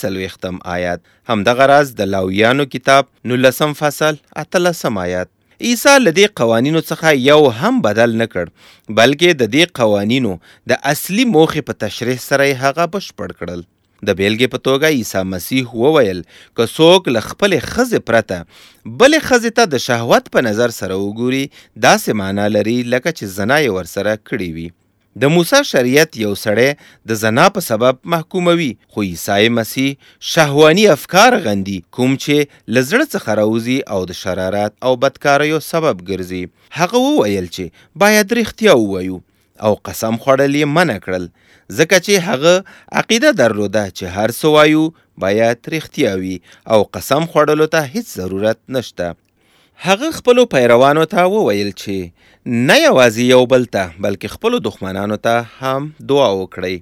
43 آیات. همدغه راز د لاویانو کتاب 19 فصل 18 آیات. عیسی له دې قوانینو څخه یو هم بدل نه کړ بلکې د دې قوانینو د اصلي موخې په تشریح سره هغه بشپړ کړل. د بیلګې په توګه عیسی مسیح وویل که څوک له خپلې ښځې پرته بلې ښځې ته د شهوت په نظر سره وګوري داسې معنا لري لکه چې زنا یې ورسره کړې وي. د موسی شریعت یو سړی د زنا په سبب محکوموي خو عیسی مسیح شهواني افکار غندي کوم چې له زړه څخه راوځي او د شرارت او بدکاریو سبب ګرځي. هغه وویل چې باید رښتیا ووایو او قسم خوړل یې منع کړل ځکه چې هغه عقیده درلوده چې هر څه وایو باید رښتیا وي او قسم خوړلو ته هیڅ ضرورت نشته. هغه خپلو پیروانو ته وویل چې نه یوازې یو بل ته بلکې خپلو دښمنانو ته هم دعا وکړئ.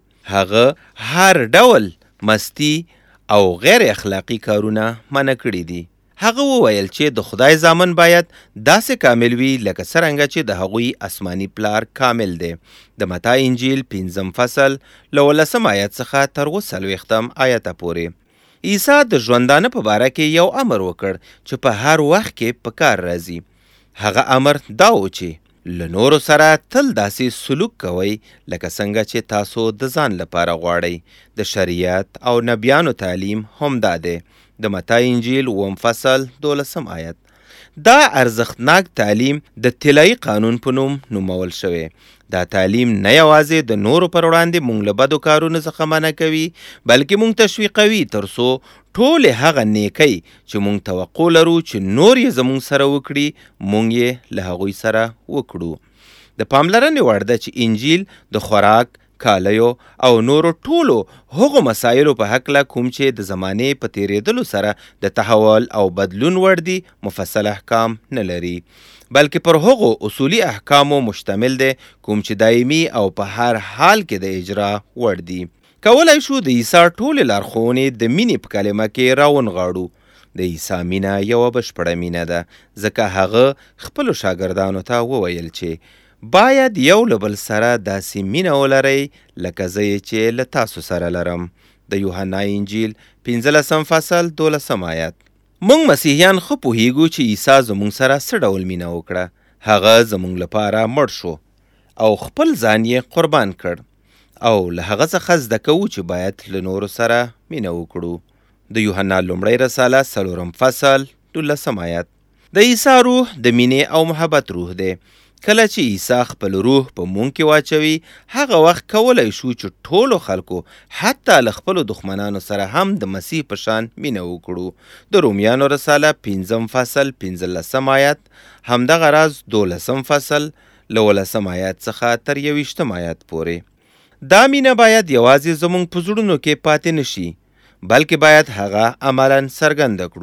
هغه هر ډول مستی او غیر اخلاقی کارونه منع کړي دي. هغه وویل چې د خدای زامن باید داسې کامل وي لکه څرنګه چې د هغوی آسماني پلار کامل دی. د متی انجیل 5 فصل له 19 آیات څخه تر 23 آیات پورې. عیسی د ژوندانه په باره کې یو امر وکړ چې په هر وخت کې په کار راځي. هغه امر دا و چې له نورو سره تل داسې سلوک کوئ لکه څنګه چې تاسو د ځان لپاره غواړئ. د شریعت او نبیانو تعلیم هم دا دی. د متی انجیل 9 فصل 12 آیات. دا ارزښتناک تعلیم د طلایي قانون په نوم نومول شوی. دا تعلیم نه یوازې د نورو پر وړاندې مونږ له بدو کارونو څخه منع کوي بلکې مونږ تشویقوي ترڅو ټولې هغه نیکۍ چې مونږ توقع لرو چې نور یې زمونږ سره وکړي مونږ یې له هغوی سره وکړو. د پاملرنې وړ ده چې انجیل د خوراک، کالیو او نورو ټولو هغو مسایلو په هکله کوم چې د زمانې په تیریدلو سره د تحول او بدلون وړ دي مفصل احکام نه لري بلکې پر هغو اصولي احکامو مشتمل دی کوم چې دایمي او په هر حال کې د اجرا وړ دي. کولای شو د عیسی ټولې لارښوونې د مینې په کلمه کې راونغاړو. د عیسی مینه یوه بشپړه مینه ده ځکه هغه خپلو شاګردانو ته وویل چې باید یو له بل سره داسې مینه ولرئ لکه زه یې چې له تاسو سره لرم. د یوحنا انجیل 15 فصل 12 آیات. مونږ مسیحیان ښه پوهیږو چې عیسی زمونږ سره څه ډول مینه وکړه. هغه زمونږ لپاره مړ شو او خپل ځان یې قربان کړ او له هغه څخه زده کوو چې باید له نورو سره مینه وکړو. د یوحنا لومړۍ رساله 4 فصل 12 آیات. د عیسی روح د مینې او محبت روح دی. کله چې عیسی خپل روح په مونږ کې واچوي هغه وخت کولی شو چې ټولو خلکو حتی له خپلو دښمنانو سره هم د مسیح په شان مینه وکړو. د رومیانو رساله 5 فصل 15 آیات. همدغه راز 12 فصل له 19 آیات څخه تر 21 آیات پورې. دا مینه باید یوازې زمونږ په زړونو کې پاتې نشي بلکې باید هغه عملاً څرګنده کړو.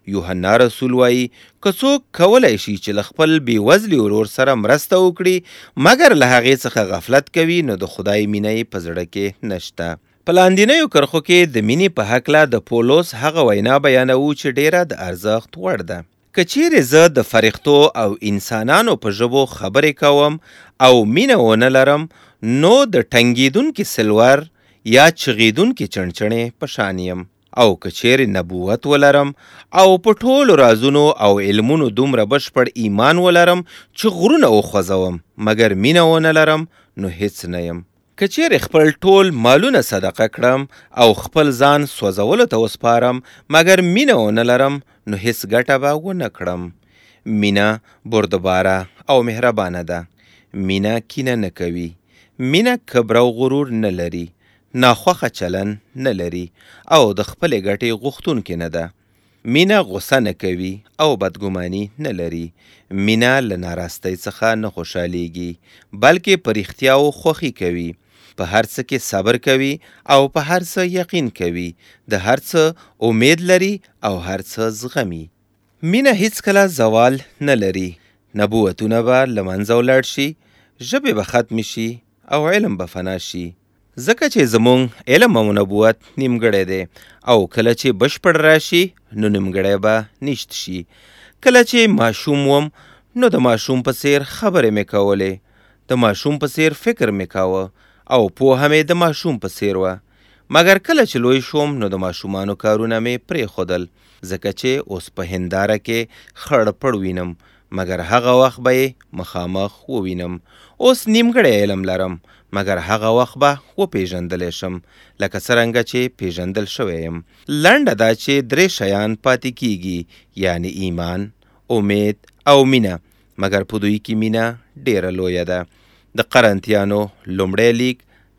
یوحنا رسول وایي که څوک کولی شي چې له خپل بېوزلي ورور سره مرسته وکړي مګر له هغې څخه غفلت کوي نو د خدای مینه یې په زړه کې نشته. په لاندینیو کرښو کې د مینې په هکله د پولس هغه وینا بیانوو چې ډیره د ارزښت وړ ده. که چیرې زه د فرښتو او انسانانو په ژبو خبرې کوم او مینه ونه لرم نو د ټنګېدونکي سلور یا چغېدونکي چڼچڼې په شان یم. او که چیرې نبوت ولرم او په ټولو رازونو او علمونو دومره بشپړ ایمان ولرم چې غرونه وخوځوم مګر مینه ونه لرم نو هیڅ نه یم. که چیرې خپل ټول مالونه صدقه کړم او خپل ځان سوځولو ته وسپارم مګر مینه ونه لرم نو هیڅ ګټه به ونه کړم. مینه بردباره او مهربانه ده. مینه کینه نه کوي. مینه کبر او غرور نه لري. ناخوښه چلن نه لري او د خپلې ګټې غوښتونکې نه ده. مینه غصه نه کوي او بدګماني نه لري. مینه له ناراستۍ څخه نه خوشحالیږي بلکې په رښتیاو خوښي کوي. په هر څه کې صبر کوي او په هر څه یقین کوي. د هر څه امید لري او هر څه زغمي. مینه هیڅکله زوال نه لري. نبوتونه به له منځه ولاړ شي، ژبې به ختم شي او علم به فنا شي. ځکه چې زمونږ علم او نبوت نیمګړی دی او کله چې بشپړ راشي نو نیمګړی به نیشت شي. کله چې ماشوم وم نو د ماشوم په څیر خبرې مې کولې، د ماشوم په څیر فکر مې کاوه او پوهه مې د ماشوم په څیر وه. مګر کله چې لوی شوم نو د ماشومانو کارونه مې پرېښودل ځکه چې اوس په هنداره کې خړ پړ وینم مګر هغه وخت به یې مخامخ ووینم. اوس نیمګړی علم لرم مګر هغه وخت به وپېژندلی شم لکه څرنګه چې پېژندل شوی یم. لنډه دا چې 3 شیان پاتې کیږي یعنی ایمان، امید او مینه مګر په دوی کې مینه ډیره لویه ده. د قرنتیانو لومړی لیک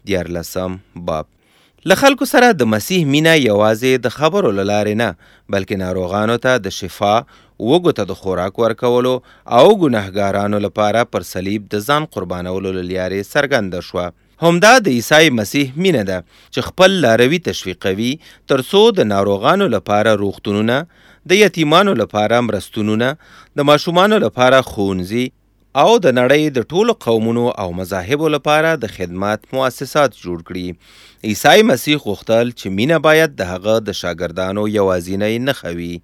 14 باب. له خلکو سره د مسیح مینه یوازې د خبرو له لارې نه بلکې ناروغانو ته د شفا، وږو ته د خوراک ورکولو او ګناهګارانو لپاره پر صلیب د ځان قربانولو له لارې څرګنده شوه. همدا د عیسی مسیح مینه ده چې خپل لاروي تشویقوي تر څو د ناروغانو لپاره روغتونونه، د یتیمانو لپاره مرستونونه، د ماشومانو لپاره ښوونځي او د نړۍ د ټولو قومونو او مذاهبو لپاره د خدمات مؤسسات جوړ کړي. عیسی مسیح غوښتل چې مینه باید د هغه د شاګردانو یوازینۍ نښه وي.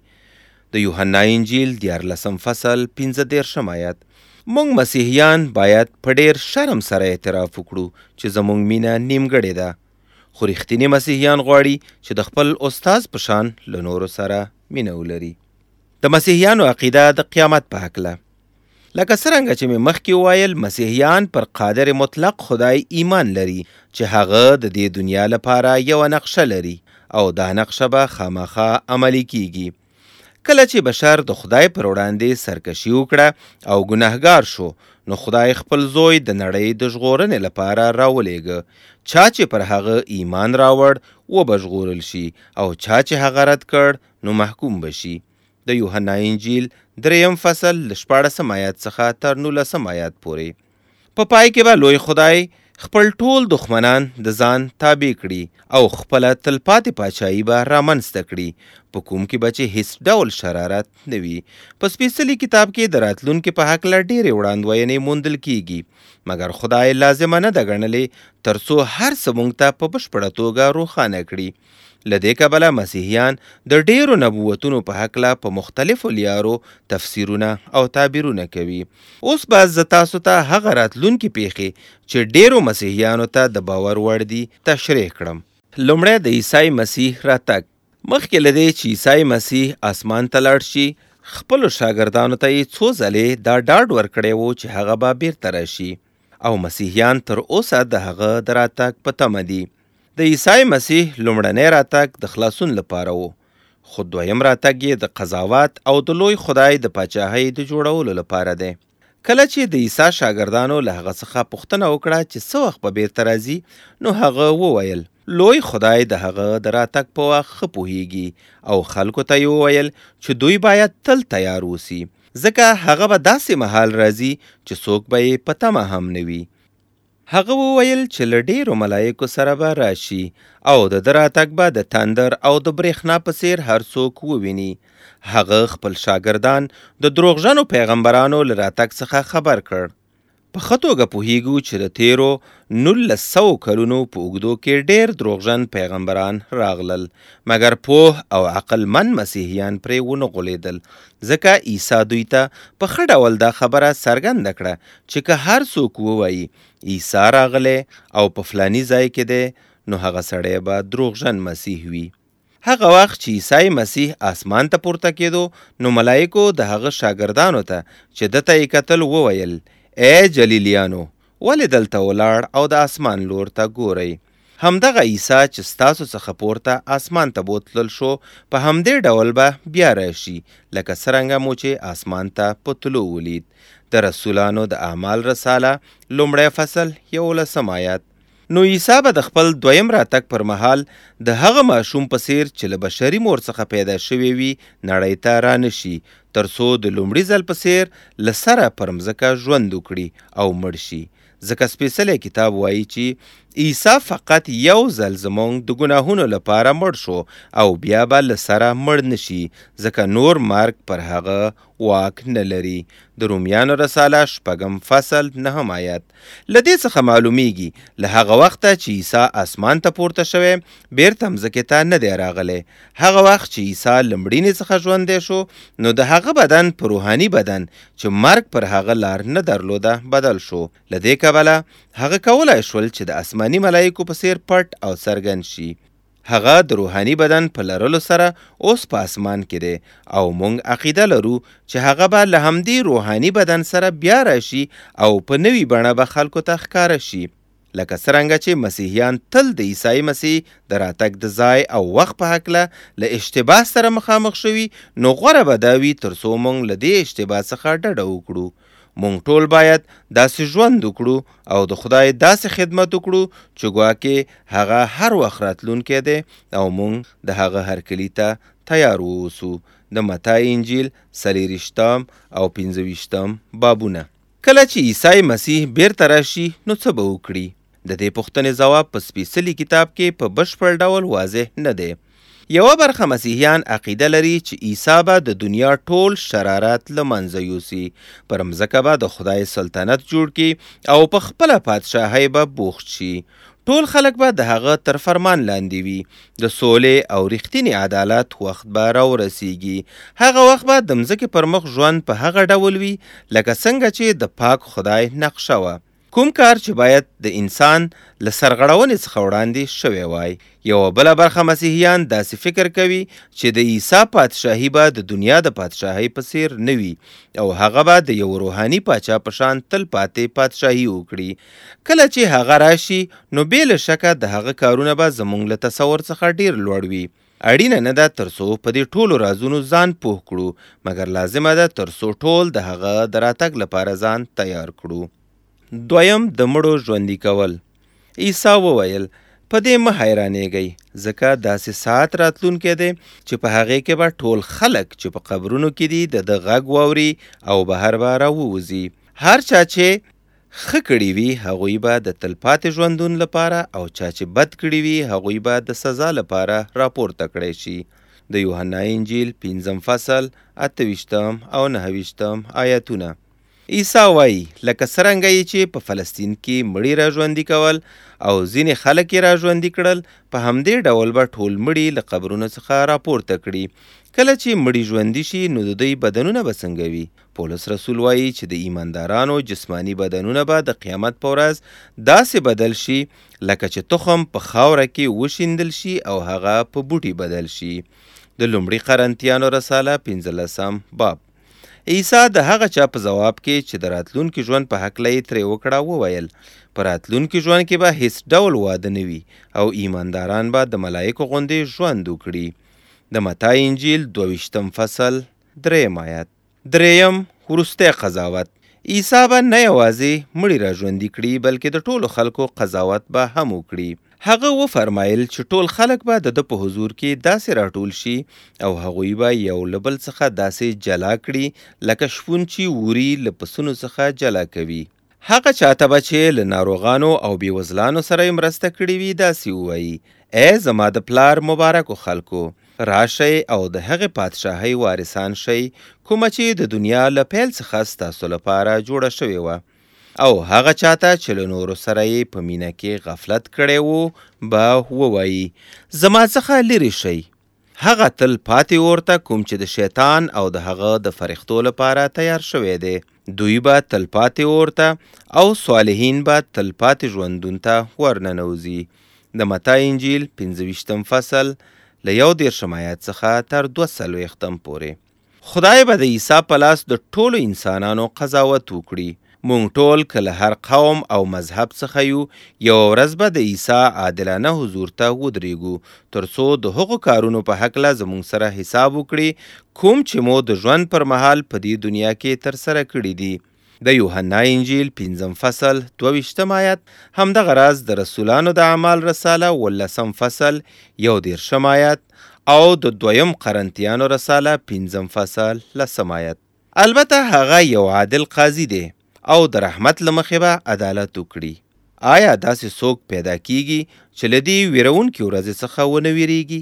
د یوحنا انجیل 14 فصل 15 آیت. موږ مسیحیان باید په ډیر شرم سره اعتراف وکړو چې زموږ مینه نیمګړې ده. خو رښتینی مسیحیان غواړي چې د خپل استاد په شان له نورو سره مینه ولري. د مسیحیانو عقیده د قیامت په هکله. لکه څرنګه چې مې مخکې وویل مسیحیان پر قادر مطلق خدای ایمان لري چې هغه د دې دنیا لپاره یوه نقشه لري او دا نقشه به خامخا عملي کیږي. کله چې بشر د خدای پر وړاندې سرکشي وکړه او ګناهګار شو نو خدای خپل زوی د نړۍ د ژغورنې لپاره راولېږه. چا چې پر هغه ایمان راوړ و به ژغورل شي او چا چې هغه رد کړ نو محکوم بشي. د یوحنا انجیل 3 فصل له 14 آیات څخه تر 19 آیات پورې. په پای کې به لوی خدای خپل ټول دښمنان د ځان تابع کړي او خپله تلپاتې پاچاهي به رامنځته کړي په کوم کې به چې هیڅ ډول شرارت نه وي. په سپېڅلي کتاب کې د راتلونکي په هکله ډېرې وړاندوینې موندل کیږي مګر خدای لازمه نه ده ګڼلې تر څو هر څه موږ ته په بشپړه توګه روښانه کړي. له دې کبله مسیحیان د ډیرو نبوتونو په هکله په مختلفو لیارو تفسیرونه او تعبیرونه کوي. اوس به زه تاسو ته هغه راتلونکي پیښې چې ډیرو مسیحیانو ته د باور وړ دي تشریح کړم. لومړی د عیسی مسیح راتګ. مخکې له دې چې عیسی مسیح اسمان ته لاړ شي خپلو شاګردانو ته یې څو ځلې دا ډاډ ورکړی و چې هغه به بیرته راشي او مسیحیان تر اوسه د هغه د راتګ په تمه دي. د عیسی مسیح لومړنی راتګ د خلاصون لپاره و خو دویم راتګ یې د قضاوت او د لوی خدای د پاچاهۍ د جوړولو لپاره دی. کله چې د عیسی شاګردانو له هغه څخه پوښتنه وکړه چې څه وخت به بیرته راځي نو هغه وویل لوی خدای د هغه د راتګ په وخت ښه پوهیږي او خلکو ته یې وویل چې دوی باید تل تیار اوسي ځکه هغه به داسې مهال راځي چې څوک به یې په تمه هم نه وي. هغه وویل چې له ډېرو ملایکو سره به راشي او د ده راتګ به د تندر او د برېښنا په څیر هر څوک وویني. هغه خپل شاګردان د دروغجنو پیغمبرانو له راتګ څخه خبر کړ. په ښه توګه پوهیږو چې د تیرو 1900 کلونو په اوږدو کې ډېر دروغجن پیغمبران راغلل، مګر پوه او عقلمن مسیحیان پرې ونه غولېدل، ځکه عیسی دوی ته په ښه ډول دا خبره څرګنده کړه چې که هر څوک ووایي عیسی راغلی او په فلاني ځای کې دی، نو هغه سړی به دروغجن مسیح وي. هغه وخت چې عیسی مسیح آسمان ته پورته کېدو، نو ملایکو د هغه شاګردانو ته چې ده ته یې کتل وویل: ای جلیلیانو، ولې دلته ولاړ او د اسمان لور ته ګورئ؟ همدغه عیسی چې ستاسو څخه پورته آسمان ته بوتلل شو، په همدې ډول به بیا راشي، لکه څرنګه مو چې آسمان ته په تلو ولید. د رسولانو د اعمال رساله لومړی فصل 11 آیات. نو عیسی به د خپل دویم راتګ پر مهال د هغه ماشوم په څیر چې له بشري مور څخه پیدا شوی وي نړۍ ته رانشي، تر څو د لومړي ځل په څیر له سره پر مځکه ژوند وکړي او مړ شي. ځکه سپېڅلی کتاب وایي چې عیسی فقط یو ځل زموږ د ګناهونو لپاره مړ شو او بیا به له سره مړ نشي، ځکه نور مرګ پر هغه واک نه لري. د رومیانو رساله 6 فصل 9 آیات. له دې څخه معلومیږي له هغه وخته چې عیسی آسمان ته پورته شوی، بیرته مځکې ته نه دی راغلی. هغه وخت چې عیسی له مړینې څخه ژوندی شو، نو د هغه بدن په روحاني بدن چې مرګ پر هغه لار نه درلوده بدل شو. له دې کبله هغه کولای شول چې د آسماني ملایکو په څیر پټ او څرګند شي. هغه د روحاني بدن په لرلو سره اوس په اسمان کې دی او موږ عقیده لرو چې هغه به له همدې روحاني بدن سره بیا راشي او په نوي بڼه به خلکو ته ښکاره شي. لکه څرنګه چې مسیحیان تل د عیسی مسیح د راتګ د ځای او وخت په هکله له اشتباه سره مخامخ شوي، نو غوره به دا وي تر څو موږ له دې اشتباه څخه ډډه وکړو. مونږ ټول باید داسې ژوند وکړو او د خدای داسې خدمت وکړو چې ګواکې هغه هر وخت راتلونکی دی او مونږ د هغه هرکلي ته تیار واوسو. د متی انجیل 24 او 25 بابونه. کله چې عیسی مسیح بیرته راشي، نو څه به وکړي؟ د دې پوښتنې ځواب په سپېڅلي کتاب کې په بشپړ ډول واضح نه دی. یوه برخه مسیحیان عقیده لري چې عیسی به د دنیا ټول شرارت له منځه یوسي، پر مځکه به د خدای سلطنت جوړ کړي او په خپله پادشاهۍ به بوخت شي. ټول خلک به د هغه تر فرمان لاندې وي. د سولې او رښتینې عدالت وخت به راورسیږي. هغه وخت به د مځکې پر مخ ژوند په هغه ډول وي لکه څنګه چې د پاک خدای نقشه وه. کوم کار چې باید د انسان له سرغړونې څخه وړاندې شوی وای. یوه بله برخه مسیحیان داسې فکر کوي چې د عیسی پادشاهي به د دنیا د پادشاهۍ په څیر نه وي او هغه به د یو روحاني پاچا په شان تل پاتې پادشاهي وکړي. کله چې هغه راشي، نو بې له شکه د هغه کارونه به زموږ له تصور څخه ډیر لوړ وي. اړینه نه ده تر څو په دې ټولو رازونو ځان پوه کړو، مګر لازمه ده تر څو ټول د هغه د راتګ لپاره ځان تیار کړو. دویم، د مړو ژوندي کول. عیسی وویل: په دې مه حیرانېږئ، ځکه داسې ساعت راتلونکی دی چې په هغې کې به ټول خلک چې په قبرونو کې دي د ده غږ واوري او بهر به راووځي. هر چا چې ښه کړي وي هغوی به د تلپاتې ژوندون لپاره او چا چې بد کړي وي هغوی به د سزا لپاره راپورته کړی شي. د یوحنا انجیل 5 فصل 28 او 29 آیاتونه. عیسی وایي لکه څرنګه یې چې په فلسطین کې مړي راژوندي کول او ځینې خلک یې راژوندي کړل، په همدې ډول به ټول مړي له قبرونو څخه راپورته کړي. کله چې مړي ژوندي شي، نو د دوی بدنونه به څنګه وي؟ پولس رسول وایي چې د ایماندارانو جسمانی بدنونه به د قیامت په ورځ داسې بدل شي لکه چې تخم په خاوره کې وشیندل شي او هغه په بوټي بدل شي. د لومړي قرنتیانو رساله 15 باب. عیسی د هغه چا په ځواب کې چې د راتلونکي ژوند په هکله یې ترې وکړه وویل: په راتلونکي ژوند کې به هیڅ ډول واده نه وي او ایمانداران به د ملایکو غوندې ژوند وکړي. د متی انجیل 22 فصل 3 آیات. دریم، وروستی قضاوت. عیسی به نه یوازې مړي راژوندي کړي، بلکې د ټولو خلکو قضاوت به هم وکړي. هغه وفرمایل چې ټول خلک به د ده په حضور کې داسې راټول شي او هغوی به یو له بل څخه داسې جلا کړي لکه شپون چې ووري له پسونو څخه جلا کوي. هغه چاته به چې له ناروغانو او بېوزلانو سره یې مرسته کړې وي داسې ووایي: ای زما د پلار مبارکو خلکو، راشئ او د هغې پادشاهۍ وارثان شئ کومه چې د دنیا له پیل څخه ستاسو لپاره جوړه شوې وه. او هغه چاته چې له نورو سره یې په مینه کې غفلت کړی و به ووایي: زما څخه لرې شئ. هغه تل پاتې اور ته کوم چې د شیطان او د هغه د فرښتو لپاره تیار شوی دی. دوی به تل پاتې اور ته او صالحین به تل پاتې ژوندون ته ورننوځي. د متی انجیل 25 فصل له 1 آیات څخه تر 2 پورې. خدای به د عیسی په لاس د ټولو انسانانو قضاوت وکړي. مونږ ټول که له هر قوم او مذهب څخه یو، یوه ورځ به د عیسی عادلانه حضور ته ودرېږو تر څو د هغو کارونو په هکله زموږ سره حساب وکړي کوم چې مو د ژوند پر مهال په دې دنیا کې ترسره کړي دي. د یوحنا انجیل 5 فصل 22 آیات همدغه راز د رسولانو د اعمال رساله 18 فصل 11 آیات او د 2 قرنتیانو رساله 5 فصل 10 آیات. البته هغه یو عادل قاضي دی او د رحمت له مخې به عدالت وکړي. آیا داسې څوک پیدا کیږي چې له دې ویرونکې ورځې څخه ونه ویریږي؟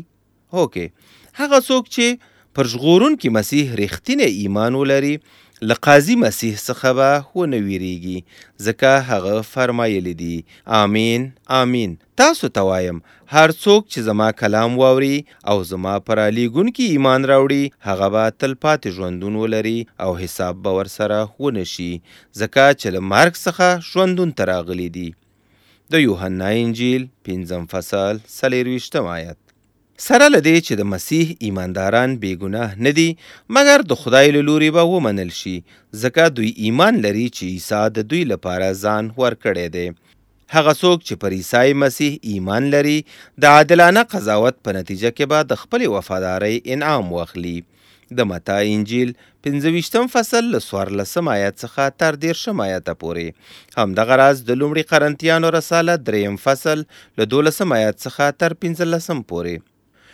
هوکې، هغه څوک چې پر ژغورونکي مسیح رښتینی ایمان ولري له قاضي مسیح څخه به ونه ویریږي، ځکه هغه فرمایلی دي: آمین آمین. تاسو ته وایم، هر څوک چې زما کلام واوري او زما پر رالیږونکي ایمان راوړي، هغه به تل پاتې ژوندون ولري او حساب به ورسره ونه شي، ځکه چې له مرګ څخه ژوندون ته راغلی دي. د یوحنا انجیل 5 فصل 24 آیات. سره له دې چې د مسیح ایمانداران بې ګناه نه دي، مګر د خدای له لوري به ومنل شي، ځکه دوی ایمان لري چې عیسی د دوی لپاره ځان ورکړی دی. هغه څوک چې پر عیسی مسیح ایمان لري د عادلانه قضاوت په نتیجه کې به د خپلې وفادارۍ انعام واخلي. د متی انجیل 25 فصل له 14 آیات څخه تر 13 آیاته پورې. همدغه راز د لومړي قرنتیانو رساله 3 فصل له 12 آیات څخه تر 15 پورې.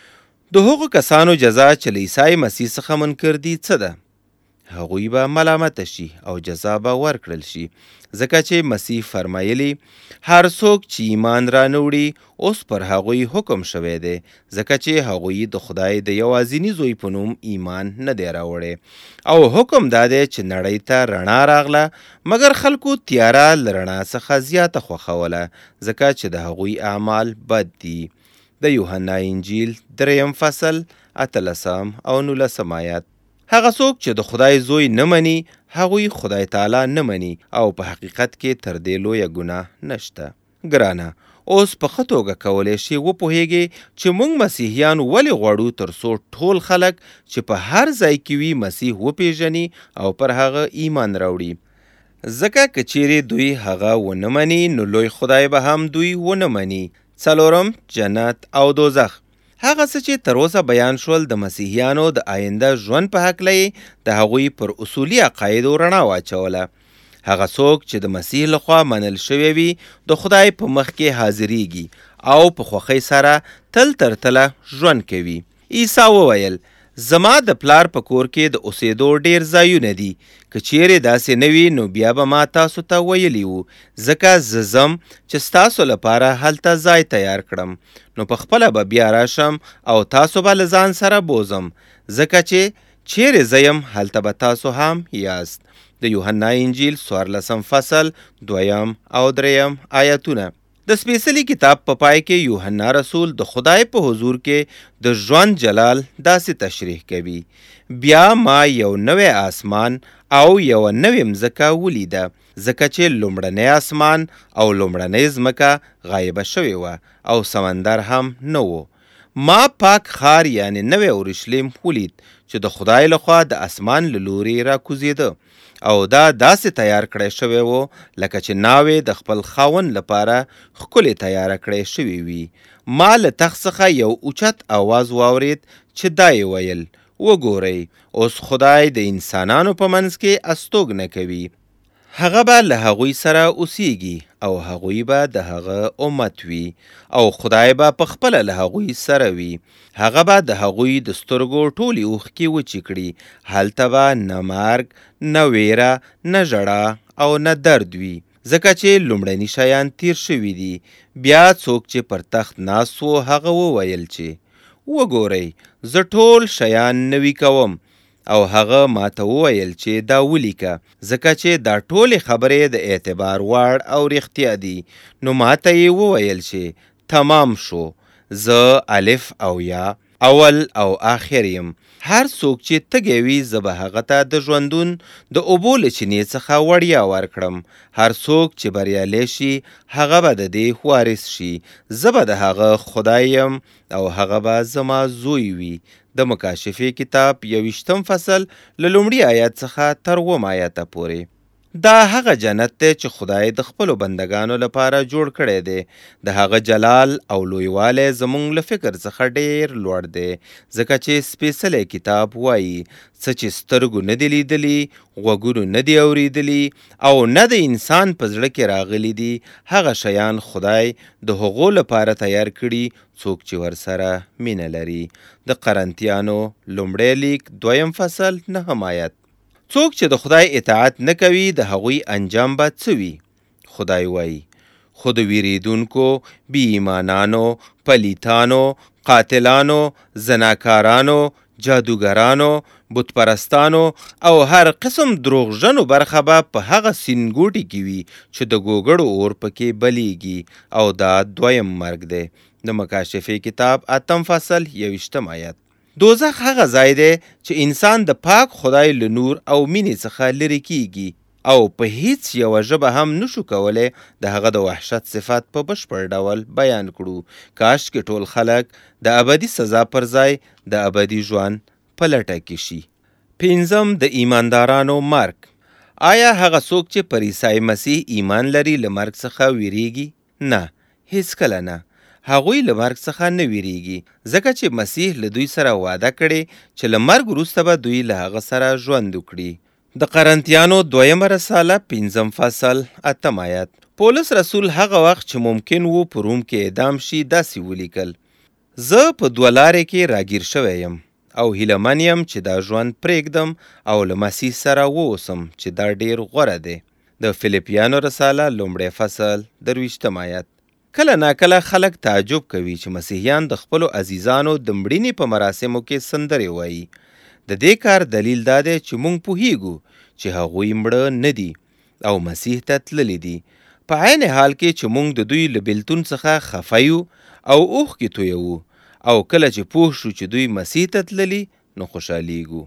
د هغو کسانو جزا چې له عیسی مسیح څخه منکر دي څه ده؟ هغوی به ملامته شي او جزا به ورکړل شي، ځکه چې مسیح فرمایلی: هر څوک چې ایمان رانوړي اوس پر هغوی حکم شوی دی، ځکه چې هغوی د خدای د یوازیني زوی په نوم ایمان نه دی راوړی. او حکم دا دی چې نړۍ ته رڼا راغله، مګر خلکو تیاره له رڼا څخه زیاته خوښوله، ځکه چې د هغوی اعمال بد دي. د یوحنا انجیل 3 فصل 18 او 19 آیات. هغه څوک چې د خدای زوی نه مني، هغوی خدای تعالی نه مني او په حقیقت کې تر دې لویه ګناه نشته. ګرانه، اوس په ښه توګه کولی شي وپوهیږي چې موږ مسیحیان ولې غواړو تر څو ټول خلک چې په هر ځای کې وي مسیح وپیژني او پر هغه ایمان راوړي. ځکه که چیرې دوی هغه ونه مني، نو لوی خدای به هم دوی ونه مني. 4 جنت او دوزخ. هغه څه چې تر اوسه بیان شول د مسیحیانو د آینده ژوند په هکله د هغوی پر اصولي عقایدو رڼا واچوله. هغه څوک چې د مسیح لخوا منل شوی وي د خدای په مخ کې حاضریږي او په خوښۍ سره تل تر تله ژوند کوي. عیسی وویل: زما د پلار په کور کې د اوسېدو ډیر ځایونه دي، که چیرې داسې نه وي نو بیا به ما تاسو ته ویلی وو، ځکه زه ځم چې ستاسو لپاره هلته ځای تیار کړم، نو په خپله به بیا راشم او تاسو به له ځان سره بوزم، ځکه چې چیرې زه یم هلته به تاسو هم یاست. د یوحنا انجیل 14 فصل 2 او 3 آیاتونه. د سپیڅلي کتاب په پای کې یوحنا رسول د خدای په حضور کې د ژوند جلال داسې تشریح کوي: بیا ما یو نوی آسمان او یو نوی مځکه ولیده، ځکه چې لومړنی آسمان او لومړنۍ ځمکه غایبه شوې وه او سمندر هم نه و. ما پاک ښار یعنی نوی اورشلیم ولید چې د خدای لخوا د اسمان له لوري راکوزېده او دا داسې تیار کړی شوی و لکه چې ناوې د خپل خاوند لپاره ښکلې تیاره کړی شوې وي. ما له تخت څخه یو اوچت آواز واورید چې دا یې ویل: وګورئ، اوس خدای د انسانانو په منځ کې استوګنه کوي. هغه به له هغوی سره اوسیږي او هغوی به د هغه امت وي او خدای به په خپله له هغوی سره وي. هغه به د هغوی د سترګو ټولې اوښکې وچې کړي. هلته به نه مرګ، نه ویره، نه ژړا او نه درد وي، ځکه چې لومړني شیان تیر شوي دي. بیا څوک چې پر تخت ناست و هغه وویل چې وګورئ زه ټول شیان نوي کوم، او هغه ماته وویل چې دا ولیکه ځکه چې دا ټولې خبرې د اعتبار وړ او رښتیا دي. نو ماته یې وویل چې تمام شو. زه الف او یا، اول او آخر یم. هر څوک چې تږی وي زه به هغه ته د ژوندون د اوبو له چینې څخه وړیا ورکړم. هر څوک چې بریالی شي هغه به د دې وارث شي. زه به د هغه خدای یم او هغه به زما زوی وي. د مکاشفې کتاب 21 فصل له لومړي آیت څخه تر 9 آیته پورې. دا هغه جنت دی چې خدای د خپلو بندگانو لپاره جوړ کړی دی. د هغه جلال او لویوالی زموږ له فکر څخه ډیر لوړ دی، ځکه چې سپېڅلی کتاب وایي څه چې سترګو نه دي لیدلي، غوږونو نه دي اورېدلي او نه د انسان په زړه کې راغلي دي، هغه شیان خدای د هغو لپاره تیار کړي څوک چې ورسره مینه لري. د قرنتیانو لومړی لیک 2 فصل 9 آیت. څوک چې د خدای اطاعت نه کوي د هغوی انجام به څه وي؟ خدای وایي خو د ویریدونکو، بی ایمانانو، پلیتانو، قاتلانو، زناکارانو، جادوګرانو، بتپرستانو او هر قسم دروغژنو برخه به په هغه سینګوټي کې وي چې د ګوګړو اور پکې بلیږي، او دا 2م مرګ دی. د مکاشفې کتاب 8 فصل 21 آیت. دوزخ هغه ځای دی چې انسان د پاک خدای له نور او مینې څخه لرې کیږي، او په هیڅ یوه ژبه هم نشو کولی د هغه د وحشت صفات په بشپړ ډول بیان کړو. کاش کې ټول خلک د ابدي سزا پر ځای د ابدي ژوند په لټه کې شي. 5 د ایماندارانو مرګ. آیا هغه څوک چې پر عیسی مسیح ایمان لري له مرګ څخه ویریږي؟ نه، هیڅکله نه. هغوی له مرګ څخه نه ویریږي، ځکه چې مسیح له دوی سره وعده کړې چې له مرګ وروسته به دوی له هغه سره ژوند وکړي. د قرنتیانو 2 رساله 5 فصل 8 آیت. پولس رسول هغه وخت چې ممکن وو په روم کې اعدام شي داسې ولیکل: زه په 2 لارې کې راګیر شوی یم او هیلهمن یم چې دا ژوند پرېږدم او له مسیح سره واوسم چې دا ډیر غوره دی. د فلیپیانو رساله لومړی فصل 23 آیت. کله ناکله خلک تعجب کوي چې مسیحیان د خپلو عزیزانو د مړینې په مراسمو کې سندرې وایي. د دې کار دلیل دا دی چې موږ پوهیږو چې هغوی مړه نه دي او مسیح ته تللی دي، په عین حال کې چې موږ د دوی له بېلتون څخه خفه یو او اوښکې تویوو، او کله چې پوه شو چې دوی مسیح ته تللي نو خوشحالیږو.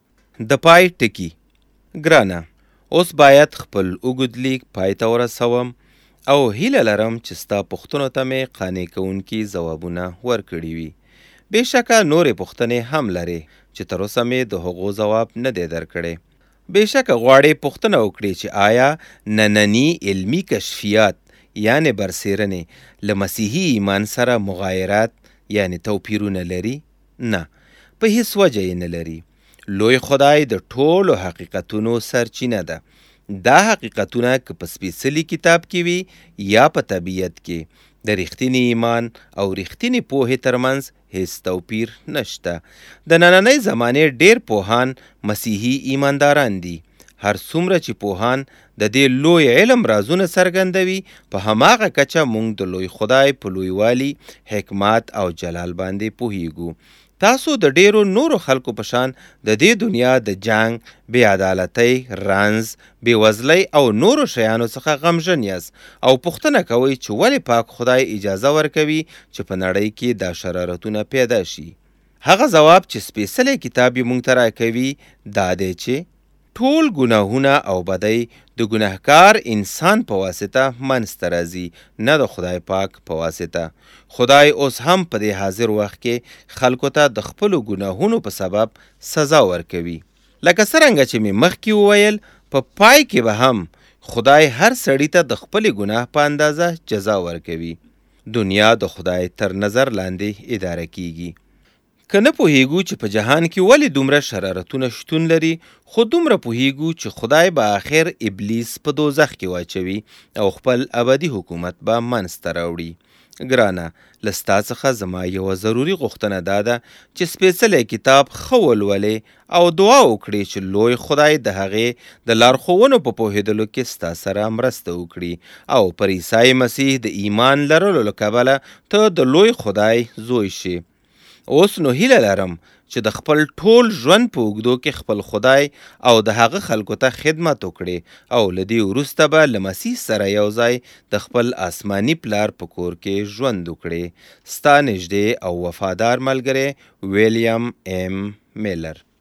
د پای ټکي. ګرانه، اوس باید خپل اوږد لیک پای ته ورسوم او هیله لرم چې ستا پوښتنو ته مې قانع کوونکي ځوابونه ورکړي وي. بېشکه نورې پوښتنې هم لرې چې تر اوسه مې د هغو ځواب نه دی درکړی. بېشکه غواړې پوښتنه وکړې چې آیا ننني علمي کشفیات یعنې برسېرنې له مسیحي ایمان سره مغایرات یعنې توپیرونه لري؟ نه، په هیڅ وجه یې نه لري. لوی خدای د ټولو حقیقتونو سرچینه ده. دا حقیقتونه که په سپېڅلي کتاب کې وي یا په طبیعت کې، د رښتیني ایمان او رښتیني پوهې ترمنځ هیڅ توپیر نشته. د نننۍ زمانې ډیر پوهان مسیحي ایمانداران دي. هر څومره چې پوهان د دې لوی علم رازونه څرګندوي، په هماغه کچه موږ د لوی خدای په لویوالي، حکمت او جلال باندې پوهیږو. تاسو د ډیرو نورو خلکو په شان د دې دنیا د جنگ، بې عدالتۍ، رنځ، بېوزلۍ او نورو شیانو څخه غمژن یاست او پوښتنه کوئ چې ولې پاک خدای اجازه ورکوي چې په نړۍ کې دا شرارتونه پیدا شي. هغه ځواب چې سپېڅلی کتاب یې موږ ته راکوي دا دی چې ټول ګناهونه او بدۍ د ګناهکار انسان په واسطه منځته راځي، نه د خدای پاک په واسطه. خدای اوس هم په دې حاضر وخت کې خلکو ته د خپلو ګناهونو په سبب سزا ورکوي. لکه څرنګه چې مې مخکې وویل، په پای کې به هم خدای هر سړي ته د خپلې ګناه په اندازه جزا ورکوي. دنیا د خدای تر نظر لاندې اداره کیږي. که نه پوهیږو چې په جهان کې ولې دومره شرارتونه شتون لري، خو دومره پوهیږو چې خدای به آخر ابلیس په دوزخ کې واچوي او خپل ابدي حکومت به منځته راوړي. ګرانه، له ستا څخه زما یوه ضروري غوښتنه دا ده چې سپېڅلی کتاب ښه ولولې او دعا وکړې چې لوی خدای د هغې د لارښوونو په پوهېدلو کې ستا سره مرسته وکړي او پر عیسی مسیح د ایمان لرلو له کبله ته د لوی خدای زوی شي. اوس نو هیله لرم چې د خپل ټول ژوند په اوږدو کې خپل خدای او د هغه خلکو ته خدمت وکړې او له دې وروسته به له مسیح سره یو ځای د خپل آسماني پلار په کور کې ژوند وکړې. ستا نږدې او وفادار ملګری ویلیام ایم میلر.